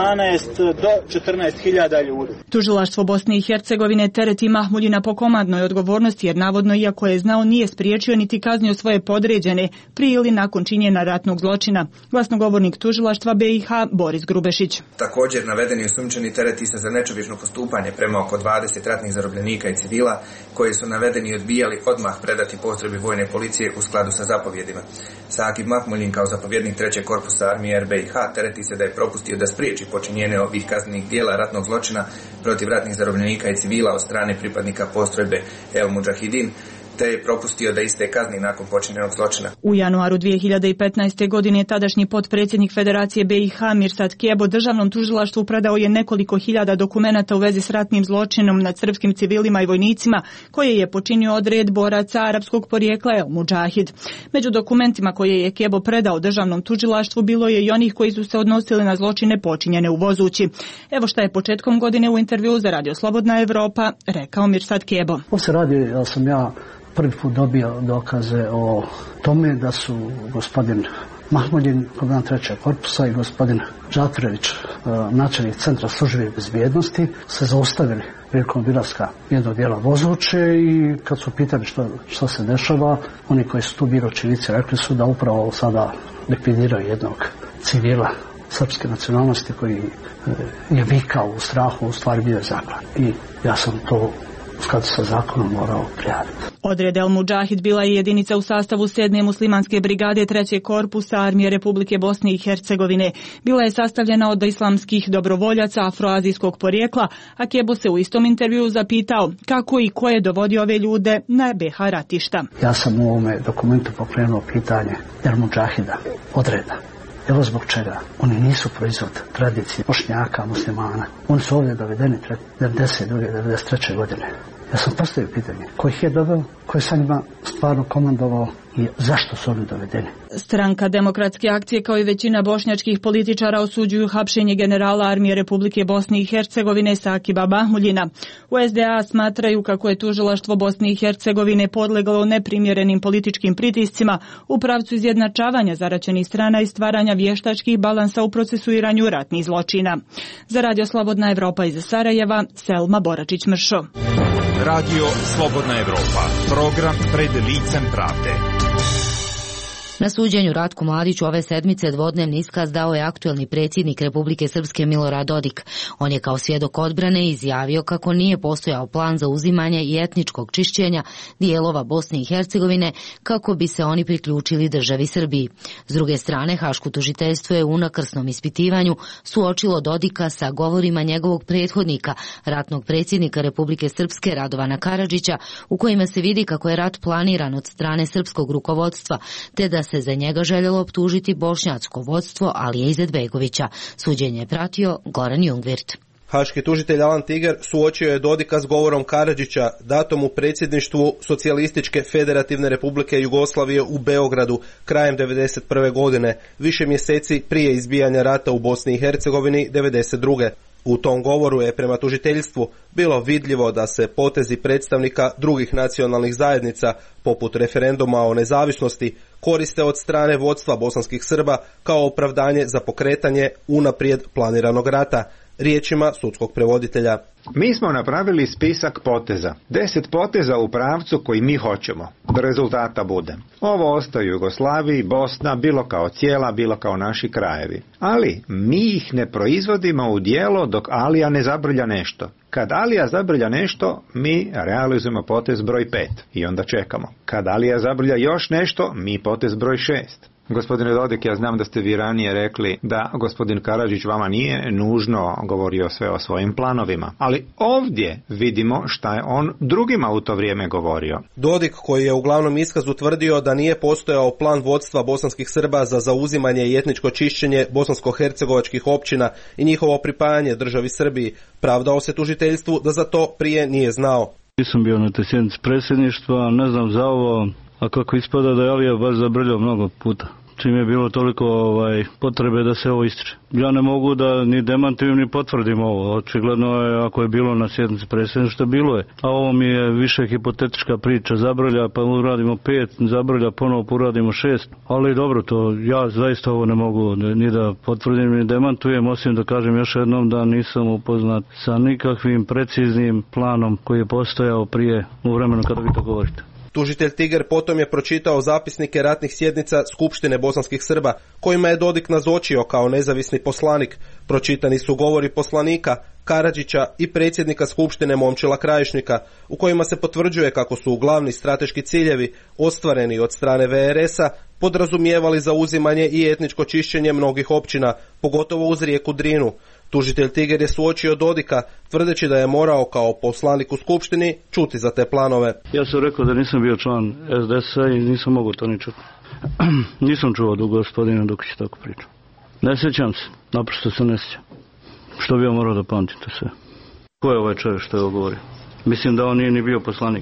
12 do 14.000 ljudi. Tužilaštvo Bosne i Hercegovine tereti Mahmuljina po komandnoj odgovornosti jer navodno, iako je znao, nije spriječio niti kaznio svoje podređene prije ili nakon činjenja ratnog zločina. Glasnogovornik tužilaštva BiH Boris Grubešić. Također navedeni osumnjičeni tereti se za nečovječno postupanje prema oko 20 ratnih zarobljenika i civila koji su navedeni i odbijali odmah predati postrojbi vojne policije u skladu sa zapovjedima. Sakib Mahmuljin kao zapovjednik 3. korpusa armije RBiH tereti se da je propustio da spriječi počinjenje ovih kaznenih djela ratnog zločina protiv ratnih zarobljenika i civila od strane pripadnika postrojbe El Mudžahidin, te je propustio da iste kazni nakon počinjenog zločina. U januaru 2015. godine tadašnji potpredsjednik Federacije BiH Mirsad Kebo državnom tužilaštvu predao je nekoliko hiljada dokumenata u vezi s ratnim zločinom nad srpskim civilima i vojnicima koje je počinio odred boraca arapskog porijekla El Mudžahid. Među dokumentima koje je Kebo predao državnom tužilaštvu bilo je i onih koji su se odnosili na zločine počinjene u Vozući. Evo šta je početkom godine u intervjuu za Radio Slobodna Evropa rekao Mirsad Kebo. Ovo se radi, ja sam prvi put dobio dokaze o tome da su gospodin Mahmuljin, komandant 3. korpusa, i gospodin Džatrević, načelnik Centra službe bezbjednosti, se zaustavili prilikom obilaska jednog dijela Vozuće i kad su pitali što se dešava, oni koji su tu bili očevici rekli su da upravo sada likvidiraju jednog civila srpske nacionalnosti koji je vikao u strahu, u stvari bio je zaklan. I ja sam to u skladu sa zakonom morao prijaviti. Odred El Mudžahid bila je jedinica u sastavu 7. muslimanske brigade 3. korpusa armije Republike Bosne i Hercegovine. Bila je sastavljena od islamskih dobrovoljaca afroazijskog porijekla, a Kebo se u istom intervjuu zapitao kako i ko je dovodio ove ljude na BiH ratišta. Ja sam u ovome dokumentu pokrenuo pitanje El Mudžahida, odreda. Evo zbog čega. Oni nisu proizvod tradicije Bošnjaka, muslimana. Oni su ovdje dovedeni 1992. godine. Ja sam postavio pitanje ko ih je doveo, ko je sa njima stvarno komandovao i zašto su oni dovedeni. Stranka Demokratske akcije kao i većina bošnjačkih političara osuđuju hapšenje generala armije Republike Bosne i Hercegovine Sakiba Mahmuljina. U SDA smatraju kako je tužilaštvo Bosne i Hercegovine podleglo neprimjerenim političkim pritiscima u pravcu izjednačavanja zaraćenih strana i stvaranja vještačkih balansa u procesuiranju ratnih zločina. Za Radio Slobodna Evropa iz Sarajeva, Selma Boračić-Mršo. Radio Slobodna Evropa, program pred licem pravde. Na suđenju Ratku Mladiću ove sedmice dvodnevni iskaz dao je aktuelni predsjednik Republike Srpske Milorad Dodik. On je kao svjedok odbrane izjavio kako nije postojao plan za uzimanje i etničkog čišćenja dijelova Bosne i Hercegovine kako bi se oni priključili državi Srbiji. S druge strane, Haško tužiteljstvo je u unakrsnom ispitivanju suočilo Dodika sa govorima njegovog prethodnika, ratnog predsjednika Republike Srpske Radovana Karadžića, u kojima se vidi kako je rat planiran od strane srpskog rukovodstva, te da se za njega željelo optužiti bošnjačko vodstvo Alije Izetbegovića. Suđenje je pratio Goran Jungvirt. Haški tužitelj Alan Tiger suočio je Dodika s govorom Karadžića datom u predsjedništvu Socijalističke federativne republike Jugoslavije u Beogradu krajem 1991. godine, više mjeseci prije izbijanja rata u Bosni i Hercegovini 1992. U tom govoru je prema tužiteljstvu bilo vidljivo da se potezi predstavnika drugih nacionalnih zajednica, poput referenduma o nezavisnosti, koriste od strane vodstva bosanskih Srba kao opravdanje za pokretanje unaprijed planiranog rata, riječima sudskog prevoditelja. Mi smo napravili spisak poteza. 10 poteza u pravcu koji mi hoćemo da rezultata bude. Ovo ostaje u Jugoslaviji, Bosna, bilo kao cijela, bilo kao naši krajevi. Ali mi ih ne proizvodimo u djelo dok Alija ne zabrlja nešto. Kad Alija zabrlja nešto, mi realizujemo potez broj 5 i onda čekamo. Kad Alija zabrlja još nešto, mi potez broj 6. Gospodine Dodik, ja znam da ste vi ranije rekli da gospodin Karadžić vama nije nužno govorio sve o svojim planovima, ali ovdje vidimo šta je on drugima u to vrijeme govorio. Dodik, koji je u glavnom iskazu tvrdio da nije postojao plan vodstva bosanskih Srba za zauzimanje i etničko čišćenje bosansko-hercegovačkih općina i njihovo pripajanje državi Srbiji, pravdao se tužiteljstvu da za to prije nije znao. Nisam bio na toj sjednici predsjedništva, ne znam za ovo. A kako ispada da je Alija baš zabrljao mnogo puta, čim je bilo toliko potrebe da se ovo ističe. Ja ne mogu da ni demantujem ni potvrdim ovo. Očigledno je, ako je bilo na sjednici predsjedništva, bilo je. A ovo mi je više hipotetička priča. Zabrlja, pa uradimo 5, zabrlja, ponovo uradimo 6. Ali dobro, to ja zaista ovo ne mogu ni da potvrdim ni demantujem, osim da kažem još jednom da nisam upoznat sa nikakvim preciznim planom koji je postojao prije u vremenu kada vi to govorite. Tužitelj Tiger potom je pročitao zapisnike ratnih sjednica Skupštine bosanskih Srba, kojima je Dodik nazočio kao nezavisni poslanik. Pročitani su govori poslanika, Karadžića i predsjednika Skupštine Momčila Krajišnika, u kojima se potvrđuje kako su glavni strateški ciljevi ostvareni od strane VRS-a podrazumijevali zauzimanje i etničko čišćenje mnogih općina, pogotovo uz rijeku Drinu. Tužitelj Tiger je suočio Dodika, tvrdeći da je morao kao poslanik u Skupštini čuti za te planove. Ja sam rekao da nisam bio član SDS-a i nisam mogao to ni čuti. Nisam čuo od gospodina Dukića tako priču. Ne sjećam se, naprosto se ne sjećam. Što bi ja morao da pamtim to sve? Ko je ovaj čovjek što je ovo govorio? Mislim da on nije ni bio poslanik.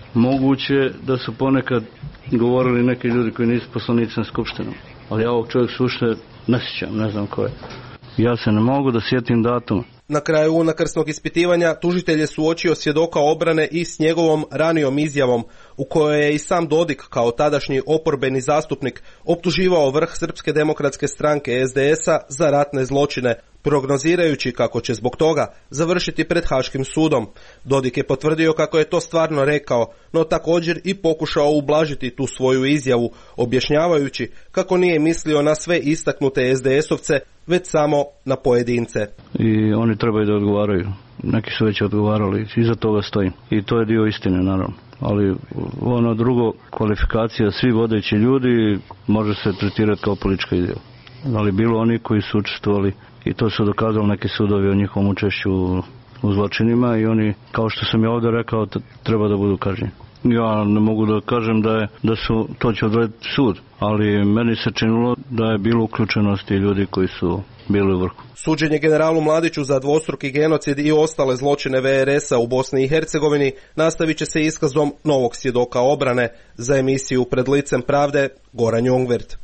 Moguće da su ponekad govorili neki ljudi koji nisu poslanici na Skupštinu. Ali ja ovog čovjek sušte ne sjećam, ne znam ko je. Ja se ne mogu da sjetim datuma. Na kraju unakrsnog ispitivanja tužitelj je suočio svjedoka obrane i s njegovom ranijom izjavom u kojoj je i sam Dodik kao tadašnji oporbeni zastupnik optuživao vrh Srpske demokratske stranke SDS-a za ratne zločine, prognozirajući kako će zbog toga završiti pred Haškim sudom. Dodik je potvrdio kako je to stvarno rekao, no također i pokušao ublažiti tu svoju izjavu, objašnjavajući kako nije mislio na sve istaknute SDS-ovce, već samo na pojedince. I oni trebaju da odgovaraju. Neki su već odgovarali, iza toga stojim. I to je dio istine, naravno. Ali ono drugo, kvalifikacija svi vodeći ljudi može se tretirati kao politička izjava. Ali bilo oni koji su učestvovali i to su dokazali neki sudovi o njihovom učešću u zločinima i oni, kao što sam ja ovdje rekao, treba da budu kažnjeni. Ja ne mogu da kažem da su, to će odrediti sud, ali meni se činilo da je bilo uključenosti ljudi koji su bili u vrhu. Suđenje generalu Mladiću za dvostruki genocid i ostale zločine VRS-a u Bosni i Hercegovini nastavit će se iskazom novog svjedoka obrane. Za emisiju Pred licem pravde, Goran Jongvert.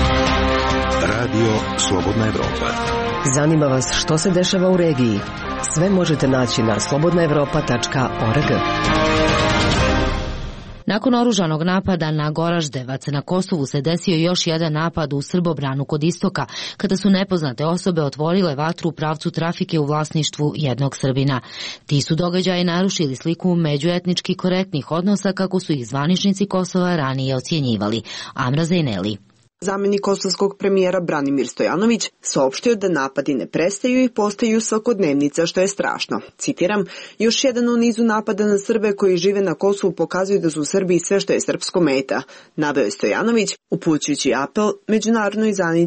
Radio Slobodna Evropa. Zanima vas što se dešava u regiji? Sve možete naći na slobodnaevropa.org. Nakon oružanog napada na Goraždevac na Kosovu se desio još jedan napad u Srbobranu kod istoka, kada su nepoznate osobe otvorile vatru u pravcu trafike u vlasništvu jednog Srbina. Ti su događaji narušili sliku međuetnički korektnih odnosa kako su ih zvaničnici Kosova ranije ocjenjivali. Amra Zejneli. Zamenik kosovskog premijera Branimir Stojanović saopštio da napadi ne prestaju i postaju svakodnevnica, što je strašno. Citiram, još jedan u nizu napada na Srbe koji žive na Kosovu pokazuju da su u Srbiji sve što je srpsko meta, naveo je Stojanović, upućujući apel međunarodnoj zajednici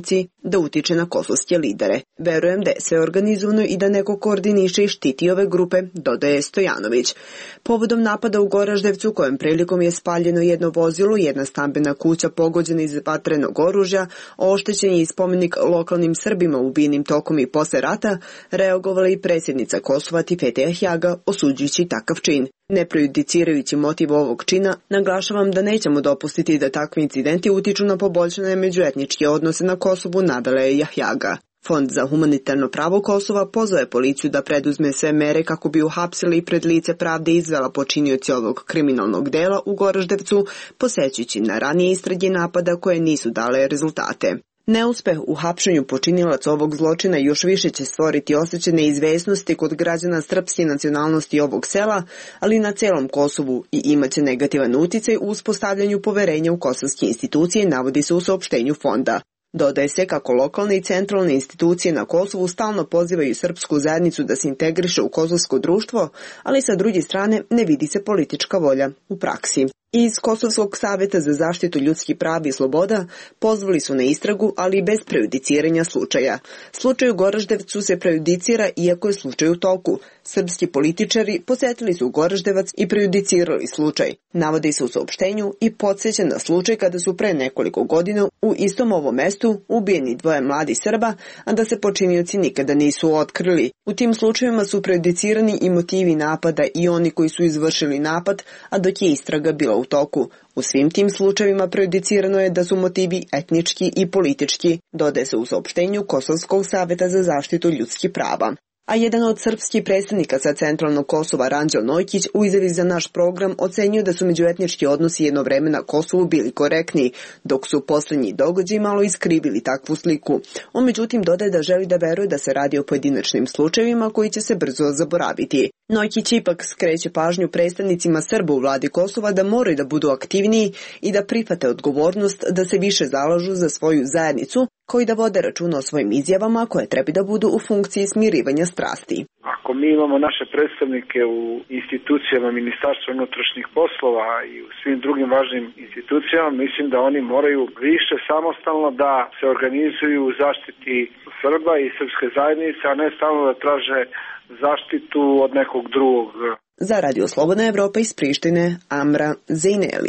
da utiče na kosovske lidere. Verujem da je sve organizovano i da neko koordiniše i štiti ove grupe, dodaje Stojanović. Povodom napada u Goraždevcu, kojem prilikom je spaljeno jedno vozilo, jedna stambena kuća pogođena iz vatrenog oružja, oštećen je i spomenik lokalnim Srbima ubijenim tokom i posle rata, reagovala i predsjednica Kosova Tifete Ahjaga, osuđujući takav čin. Ne prejudicirajući motiv ovog čina, naglašavam da nećemo dopustiti da takvi incidenti utiču na poboljšane međuetničke odnose na Kosovu, navela je Ahjaga. Fond za humanitarno pravo Kosova pozvao je policiju da preduzme sve mere kako bi uhapsili i pred lice pravde izvela počinioci ovog kriminalnog dela u Goraždevcu, posećujući na ranije istrage napada koje nisu dale rezultate. Neuspeh u hapšenju počinilaca ovog zločina još više će stvoriti osjećaj neizvesnosti kod građana srpske nacionalnosti ovog sela, ali i na celom Kosovu, i imaće negativan uticaj u uspostavljanju poverenja u kosovske institucije, navodi se u saopštenju fonda. Dodaje se kako lokalne i centralne institucije na Kosovu stalno pozivaju srpsku zajednicu da se integriše u kosovsko društvo, ali sa druge strane ne vidi se politička volja u praksi. Iz Kosovskog savjeta za zaštitu ljudskih prava i sloboda pozvali su na istragu, ali i bez prejudiciranja slučaja. Slučaj u Goraždevcu se prejudicira iako je slučaj u toku. Srpski političari posetili su Goraždevac i prejudicirali slučaj. Navodi se u saopštenju i podsjeća na slučaj kada su pre nekoliko godina u istom ovom mestu ubijeni dvoje mladi Srba, a da se počinioci nikada nisu otkrili. U tim slučajevima su prejudicirani i motivi napada i oni koji su izvršili napad, a dok je istraga bila u toku. U svim tim slučajevima prejudicirano je da su motivi etnički i politički, dodaje se u saopštenju Kosovskog savjeta za zaštitu ljudskih prava. A jedan od srpskih predstavnika sa centralnog Kosova, Ranđel Nojkić, u izjavi za naš program ocenio da su međuetnički odnosi jedno vreme na Kosovu bili korektni, dok su posljednji događaji malo iskrivili takvu sliku. On međutim dodaje da želi da veruje da se radi o pojedinačnim slučajevima koji će se brzo zaboraviti. Nojkić ipak skreće pažnju predstavnicima Srba u vladi Kosova da moraju da budu aktivniji i da prihvate odgovornost, da se više zalažu za svoju zajednicu, koji da vode računa o svojim izjavama koje treba da budu u funkciji smirivanja strasti. Ako mi imamo naše predstavnike u institucijama Ministarstva unutrašnjih poslova i u svim drugim važnim institucijama, mislim da oni moraju više samostalno da se organizuju u zaštiti Srba i srpske zajednice, a ne stalno da traže zaštitu od nekog drugog. Za Radio Slobodna Evropa iz Prištine, Amra Zejneli.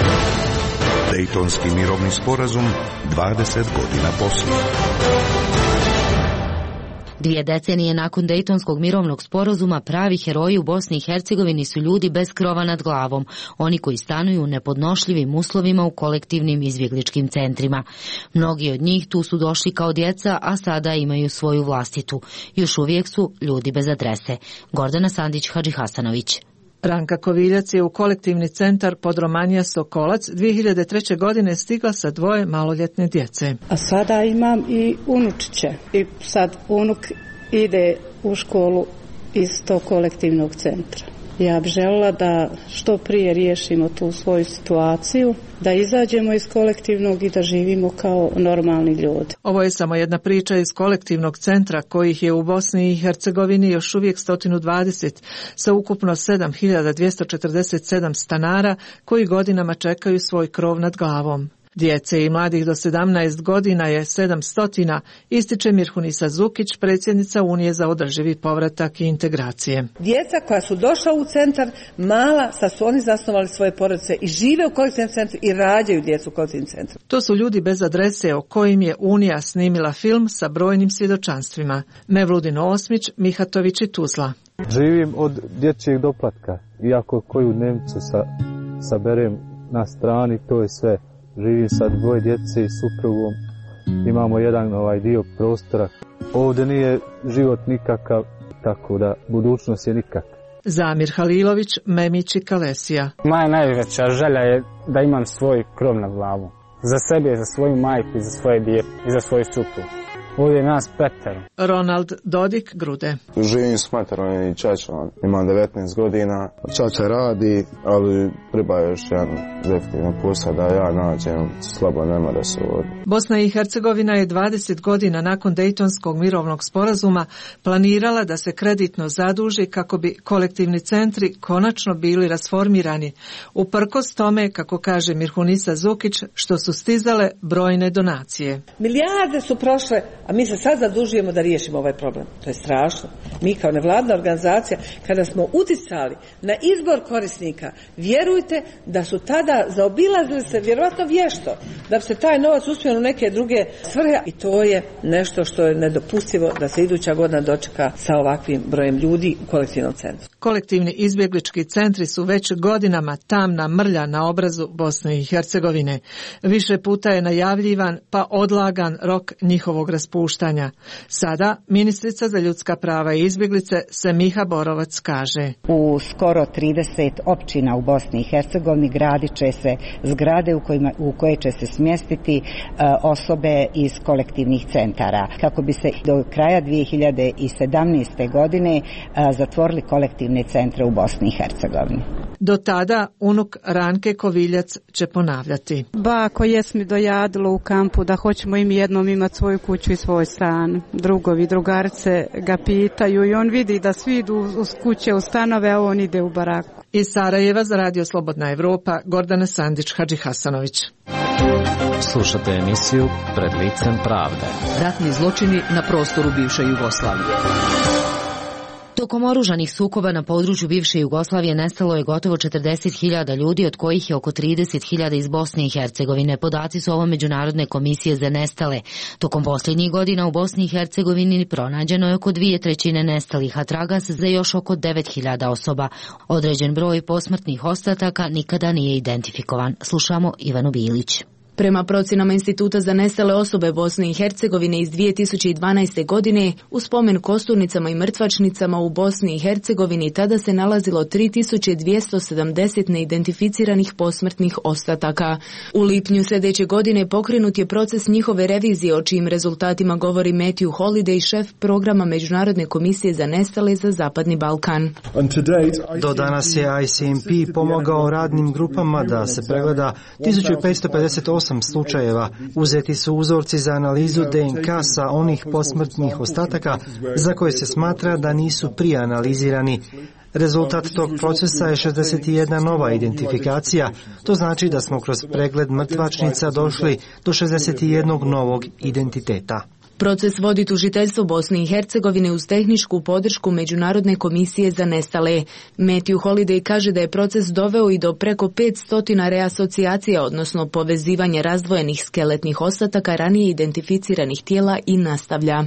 Dejtonski mirovni sporazum 20 godina poslije. 2 decenije nakon Dejtonskog mirovnog sporazuma pravi heroji u Bosni i Hercegovini su ljudi bez krova nad glavom, oni koji stanuju u nepodnošljivim uslovima u kolektivnim izbjegličkim centrima. Mnogi od njih tu su došli kao djeca, a sada imaju svoju vlastitu. Još uvijek su ljudi bez adrese. Gordana Sandić Hadžihasanović. Ranka Koviljac je u kolektivni centar Podromanija Sokolac 2003. godine stigla sa 2 maloljetne djece. A sada imam i unučiće i sad unuk ide u školu iz tog kolektivnog centra. Ja bih željela da što prije riješimo tu svoju situaciju, da izađemo iz kolektivnog i da živimo kao normalni ljudi. Ovo je samo jedna priča iz kolektivnog centra kojih je u Bosni i Hercegovini još uvijek 120 sa ukupno 7247 stanara koji godinama čekaju svoj krov nad glavom. Djece i mladih do 17 godina je 700, ističe Mirhunisa Zukić, predsjednica Unije za održivi povratak i integracije. Djeca koja su došla u centar, mala, sad su oni zasnovali svoje porodice i žive u kolektivnom centru i rađaju djecu u kolektivnom centru. To su ljudi bez adrese o kojim je Unija snimila film sa brojnim svjedočanstvima. Mevludin Osmić, Mihatović i Tuzla. Živim od dječjeg doplatka, iako koju dnevnicu saberem na strani, to je sve. Živim sa 2 djece i suprugom, imamo jedan dio prostora. Ovdje nije život nikakav, tako da budućnost je nikakva. Zamir Halilović, Memić i Kalesija. Moja najveća želja je da imam svoj krov nad glavom. Za sebe, za svoju majku, za svoje dijete i za svoju suprugu. Ovdje je nas 5. Ronald Dodik, Grude. Živim s materom i čačom, imam 19 godina. Čača radi, ali treba još jedan definitivno posao da ja nađem, slabo ne mora se vodi. Bosna i Hercegovina je 20 godina nakon Dejtonskog mirovnog sporazuma planirala da se kreditno zaduži kako bi kolektivni centri konačno bili rasformirani, uprkos tome, kako kaže Mirhunisa Zukić, što su stizale brojne donacije. Milijarde su prošle, a mi se sad zadužujemo da riješimo ovaj problem. To je strašno. Mi kao nevladna organizacija, kada smo uticali na izbor korisnika, vjerujte da su tada zaobilazili se vjerovatno vješto, da bi se taj novac uspio u neke druge svrhe, i to je nešto što je nedopustivo da se iduća godina dočeka sa ovakvim brojem ljudi u kolektivnom centru. Kolektivni izbjeglički centri su već godinama tamna mrlja na obrazu Bosne i Hercegovine. Više puta je najavljivan pa odlagan rok njihovog raspuštanja. Sada ministrica za ljudska prava i izbjeglice Semiha Borovac kaže: u skoro 30 općina u Bosni i Hercegovini gradit će se zgrade u koje će se smjestiti osobe iz kolektivnih centara, kako bi se do kraja 2017. godine zatvorili kolektivne centre u Bosni i Hercegovini. Do tada unuk Ranke Koviljac će ponavljati: Bako jes mi dojadilo u kampu da hoćemo im jednom imati svoju kuću i svoj stan. Drugovi, drugarice ga pitaju i on vidi da svi idu uz kuće, u stanove, a on ide u baraku. Iz Sarajeva za Radio Slobodna Evropa, Gordana Sandić, Hadži Hasanović. Slušate emisiju Pred licem pravde. Ratni zločini na prostoru bivše Jugoslavije. Tokom oružanih sukoba na području bivše Jugoslavije nestalo je gotovo 40.000 ljudi, od kojih je oko 30.000 iz Bosne i Hercegovine. Podaci su ovo Međunarodne komisije za nestale. Tokom posljednjih godina u Bosni i Hercegovini pronađeno je oko 2/3 nestalih, a traga se za još oko 9.000 osoba. Određen broj posmrtnih ostataka nikada nije identifikovan. Slušamo Ivanu Bilić. Prema procjenama Instituta za nestale osobe Bosne i Hercegovine iz 2012. godine, u spomen kosturnicama i mrtvačnicama u Bosni i Hercegovini tada se nalazilo 3270 neidentificiranih posmrtnih ostataka. U lipnju sljedeće godine pokrenut je proces njihove revizije, o čijim rezultatima govori Matthew Holiday, šef programa Međunarodne komisije za nestale za Zapadni Balkan. Do danas je ICMP pomogao radnim grupama da se pregleda 1558 slučajeva. Uzeti su uzorci za analizu DNK sa onih posmrtnih ostataka za koje se smatra da nisu prije analizirani. Rezultat tog procesa je 61 nova identifikacija. To znači da smo kroz pregled mrtvačnica došli do 61 novog identiteta. Proces vodi tužiteljstvo Bosne i Hercegovine uz tehničku podršku Međunarodne komisije za nestale. Matthew Holiday kaže da je proces doveo i do preko 500 reasocijacija, odnosno povezivanje razdvojenih skeletnih ostataka ranije identificiranih tijela, i nastavlja.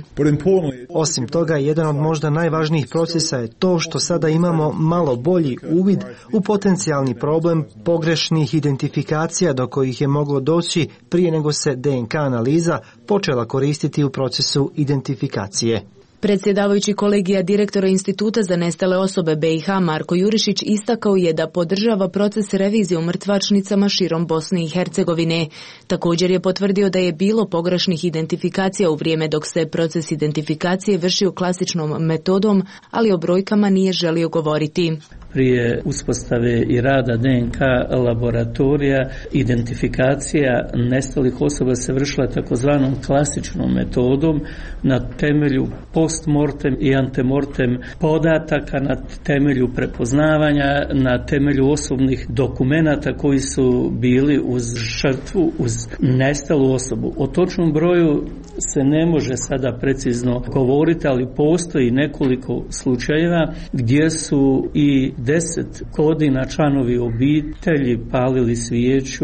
Osim toga, jedan od možda najvažnijih procesa je to što sada imamo malo bolji uvid u potencijalni problem pogrešnih identifikacija do kojih je moglo doći prije nego se DNK analiza počela koristiti u procesu identifikacije. Predsjedavajući kolegija direktora Instituta za nestale osobe BiH Marko Jurišić istakao je da podržava proces revizije u mrtvačnicama širom Bosne i Hercegovine. Također je potvrdio da je bilo pogrešnih identifikacija u vrijeme dok se proces identifikacije vršio klasičnom metodom, ali o brojkama nije želio govoriti. Prije uspostave i rada DNK laboratorija, identifikacija nestalih osoba se vršila takozvanom klasičnom metodom na temelju postmortem i antemortem podataka, na temelju prepoznavanja, na temelju osobnih dokumenata koji su bili uz žrtvu, uz nestalu osobu. O točnom broju se ne može sada precizno govoriti, ali postoji nekoliko slučajeva gdje su i 10 godina članovi obitelji palili svijeću,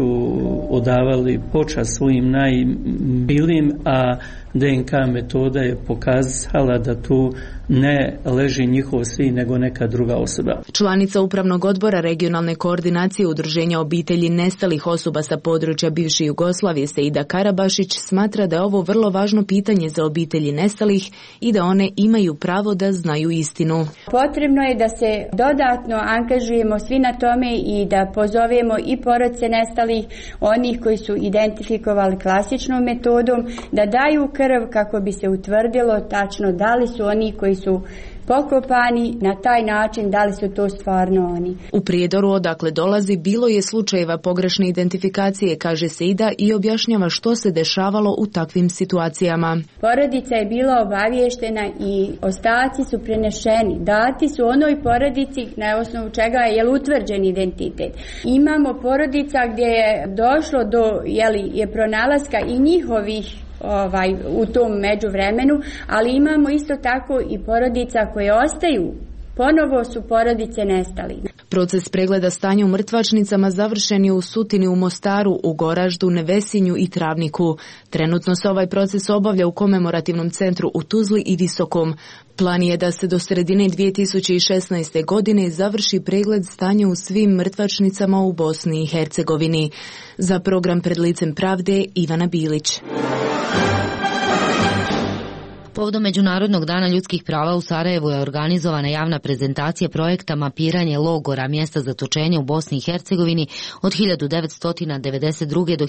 odavali počast svojim najmilijim, a DNK metoda je pokazala da tu ne leži njihov sin, nego neka druga osoba. Članica Upravnog odbora regionalne koordinacije Udruženja obitelji nestalih osoba sa područja bivše Jugoslavije Seida Karabašić smatra da je ovo vrlo važno pitanje za obitelji nestalih i da one imaju pravo da znaju istinu. Potrebno je da se dodatno dodatno angažujemo svi na tome i da pozovemo i porodice nestalih, onih koji su identifikovali klasičnom metodom, da daju krv kako bi se utvrdilo tačno da li su oni koji su pokopani na taj način, da li su to stvarno oni. U Prijedoru, odakle dolazi, bilo je slučajeva pogrešne identifikacije, kaže Seida, i objašnjava što se dešavalo u takvim situacijama. Porodica je bila obavještena i ostaci su prenešeni. Dati su onoj porodici na osnovu čega je utvrđen identitet. Imamo porodica gdje je došlo do je pronalaska i njihovih u tom međuvremenu, ali imamo isto tako i porodica koje ostaju. Ponovo su porodice nestali. Proces pregleda stanja u mrtvačnicama završen je u Sutini, u Mostaru, u Goraždu, Nevesinju i Travniku. Trenutno se ovaj proces obavlja u komemorativnom centru u Tuzli i Visokom. Plan je da se do sredine 2016. godine završi pregled stanja u svim mrtvačnicama u Bosni i Hercegovini. Za program Pred licem pravde, Ivana Bilić. Povodom Međunarodnog dana ljudskih prava u Sarajevu je organizovana javna prezentacija projekta Mapiranje logora mjesta zatočenja u Bosni i Hercegovini od 1992. do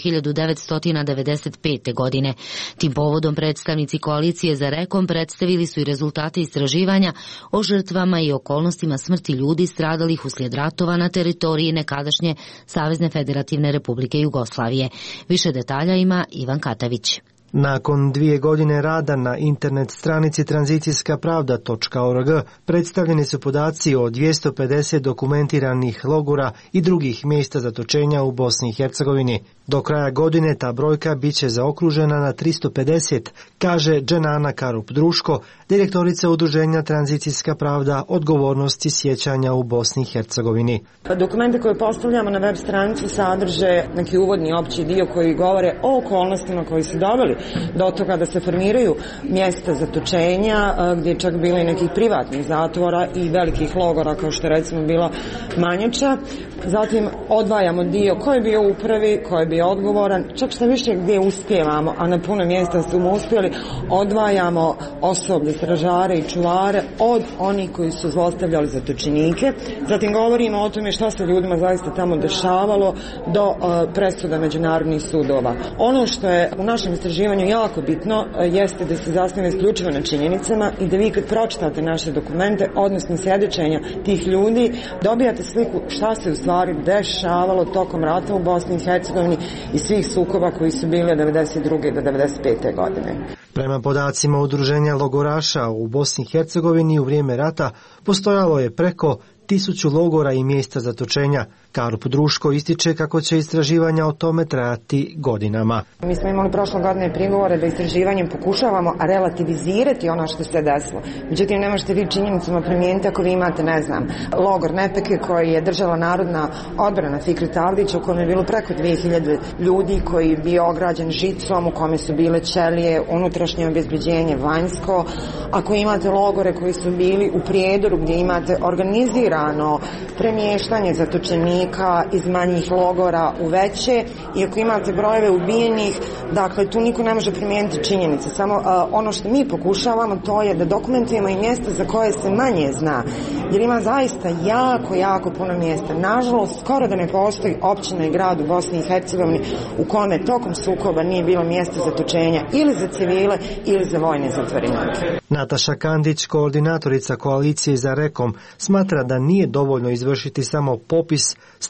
1995. godine. Tim povodom predstavnici koalicije za Rekom predstavili su i rezultate istraživanja o žrtvama i okolnostima smrti ljudi stradalih uslijed ratova na teritoriji nekadašnje Savezne Federativne Republike Jugoslavije. Više detalja ima Ivan Katavić. Nakon 2 godine rada na internet stranici tranzicijskapravda.org predstavljeni su podaci o 250 dokumentiranih logora i drugih mjesta zatočenja u Bosni i Hercegovini. Do kraja godine ta brojka bit će zaokružena na 350, kaže Dženana Karup-Druško, direktorica udruženja Tranzicijska pravda, odgovornosti sjećanja u Bosni i Hercegovini. Dokumente koje postavljamo na web stranicu sadrže neki uvodni opći dio koji govore o okolnostima koji su doveli do toga da se formiraju mjesta zatočenja, gdje je čak bilo i nekih privatnih zatvora i velikih logora, kao što je recimo bila Manjača. Zatim odvajamo dio ko je bio u upravi, ko je bio odgovoran, čak što više gdje uspijevamo, a na puno mjesta smo uspjeli, odvajamo osoblje, stražare i čuvare od onih koji su zlostavljali zatočenike. Zatim govorimo o tome šta se ljudima zaista tamo dešavalo do presuda međunarodnih sudova. Ono što je u našem istraživanju jako bitno jeste da se zasniva isključivo na činjenicama i da vi kad pročitate naše dokumente, odnosno svjedočenja tih ljudi, dobijate sliku šta se u stvari dešavalo tokom rata u Bosni i Hercegovini i svih sukoba koji su bili od 1992. do 1995. godine. Prema podacima udruženja logoraša u Bosni i Hercegovini u vrijeme rata postojalo je preko 1000 logora i mjesta zatočenja. Karup-Druško ističe kako će istraživanja o tome trajati godinama. Mi smo imali prošle godine prigovore da istraživanjem pokušavamo relativizirati ono što se desilo. Međutim, ne možete vi činjenicama primijeniti ako vi imate, logor Nepeke koji je držala Narodna odbrana Fikret Avdića, u kojem je bilo preko 2000 ljudi, koji je bio ograđen žicom, u kome su bile ćelije, unutrašnje obezbeđenje, vanjsko. Ako imate logore koji su bili u Prijedoru, gdje imate organizirano premještanje zatočenika iz manjih logora u veće, i ako imate brojeve ubijenih, dakle tu niko ne može primijeniti činjenice. Samo ono što mi pokušavamo to je da dokumentujemo i mjesta za koje se manje zna, jer ima zaista jako puno mjesta. Nažalost, skoro da ne postoji općina i grad u Bosni i Hercegovini u kome tokom sukoba nije bilo mjesta zatočenja ili za civile ili za vojne zatvorenike. Nataša Kandić, koordinatorica koalicije za Rekom, smatra da nije dovoljno izvršiti samo popis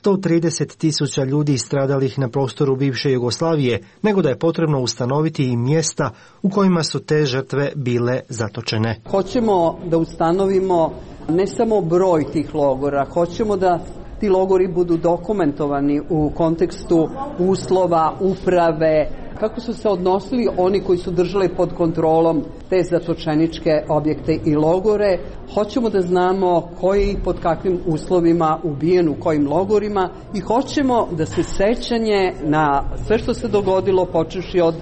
130.000 ljudi stradalih na prostoru bivše Jugoslavije, nego da je potrebno ustanoviti i mjesta u kojima su te žrtve bile zatočene. Hoćemo da ustanovimo ne samo broj tih logora, hoćemo da ti logori budu dokumentovani u kontekstu uslova, uprave, kako su se odnosili oni koji su držali pod kontrolom te zatočeničke objekte i logore. Hoćemo da znamo koji i pod kakvim uslovima ubijen u kojim logorima i hoćemo da se sećanje na sve što se dogodilo počevši od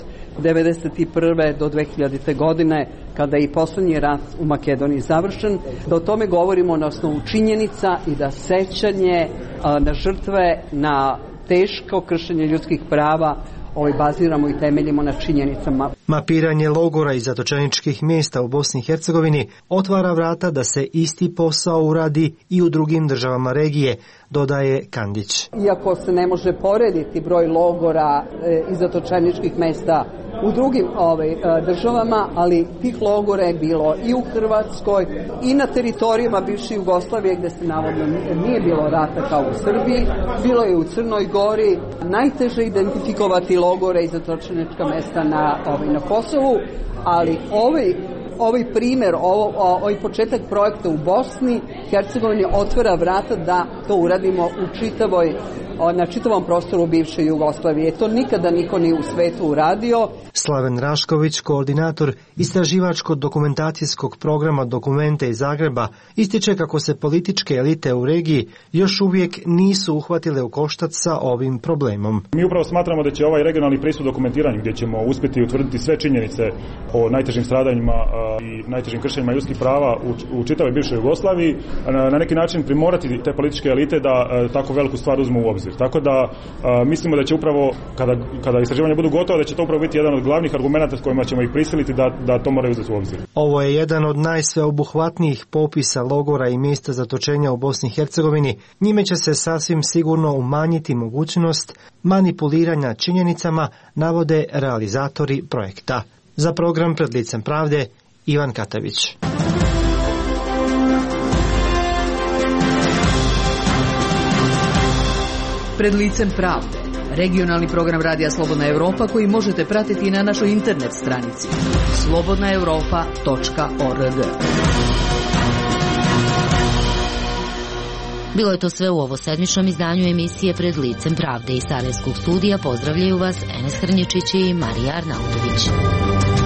1991. do 2000. godine, kada je i posljednji rat u Makedoniji završen, da o tome govorimo na osnovu činjenica i da sećanje na žrtve, na teško kršenje ljudskih prava baziramo i temeljimo na činjenicama. Mapiranje logora i zatočeničkih mjesta u Bosni i Hercegovini otvara vrata da se isti posao uradi i u drugim državama regije, dodaje Kandić. Iako se ne može porediti broj logora i zatočeničkih mjesta u drugim državama, ali tih logora je bilo i u Hrvatskoj i na teritorijama bivše Jugoslavije gdje se navodno nije bilo rata kao u Srbiji, bilo je u Crnoj Gori. Najteže identifikovati logore i zatočenička mjesta na Kosovu, ali ovaj primjer, ovaj početak projekta u Bosni Hercegovini otvara vrata da to uradimo na čitavom prostoru bivše Jugoslavije. To nikada niko nije u svetu uradio. Slaven Rašković, koordinator istraživačko-dokumentacijskog programa Dokumente iz Zagreba, ističe kako se političke elite u regiji još uvijek nisu uhvatile u koštac sa ovim problemom. Mi upravo smatramo da će ovaj regionalni pristup dokumentiranju, gdje ćemo uspjeti utvrditi sve činjenice o najtežim stradanjima i najtežim kršenjima ljudskih prava u čitavoj bivšoj Jugoslaviji, na neki način primorati te političke elite da tako veliku stvar uzmu u obzir. Tako da mislimo da će upravo, kada istraživanja budu gotova, da će to upravo biti jedan od glavnih argumenata s kojima ćemo ih prisiliti da to moraju uzeti u obzir. Ovo je jedan od najsveobuhvatnijih popisa logora i mjesta zatočenja u Bosni i Hercegovini. Njime će se sasvim sigurno umanjiti mogućnost manipuliranja činjenicama, navode realizatori projekta. Za program Pred licem pravde, Ivan Katavić. Pred licem pravde, regionalni program Radija Slobodna Europa koji možete pratiti na našoj internet stranici slobodnaeuropa.org. Bilo je to sve u ovo sedmičnom izdanju emisije Pred licem pravde. Iz Sarajevskog studija pozdravljaju vas Enes Hrnječić i Marija Arnautović.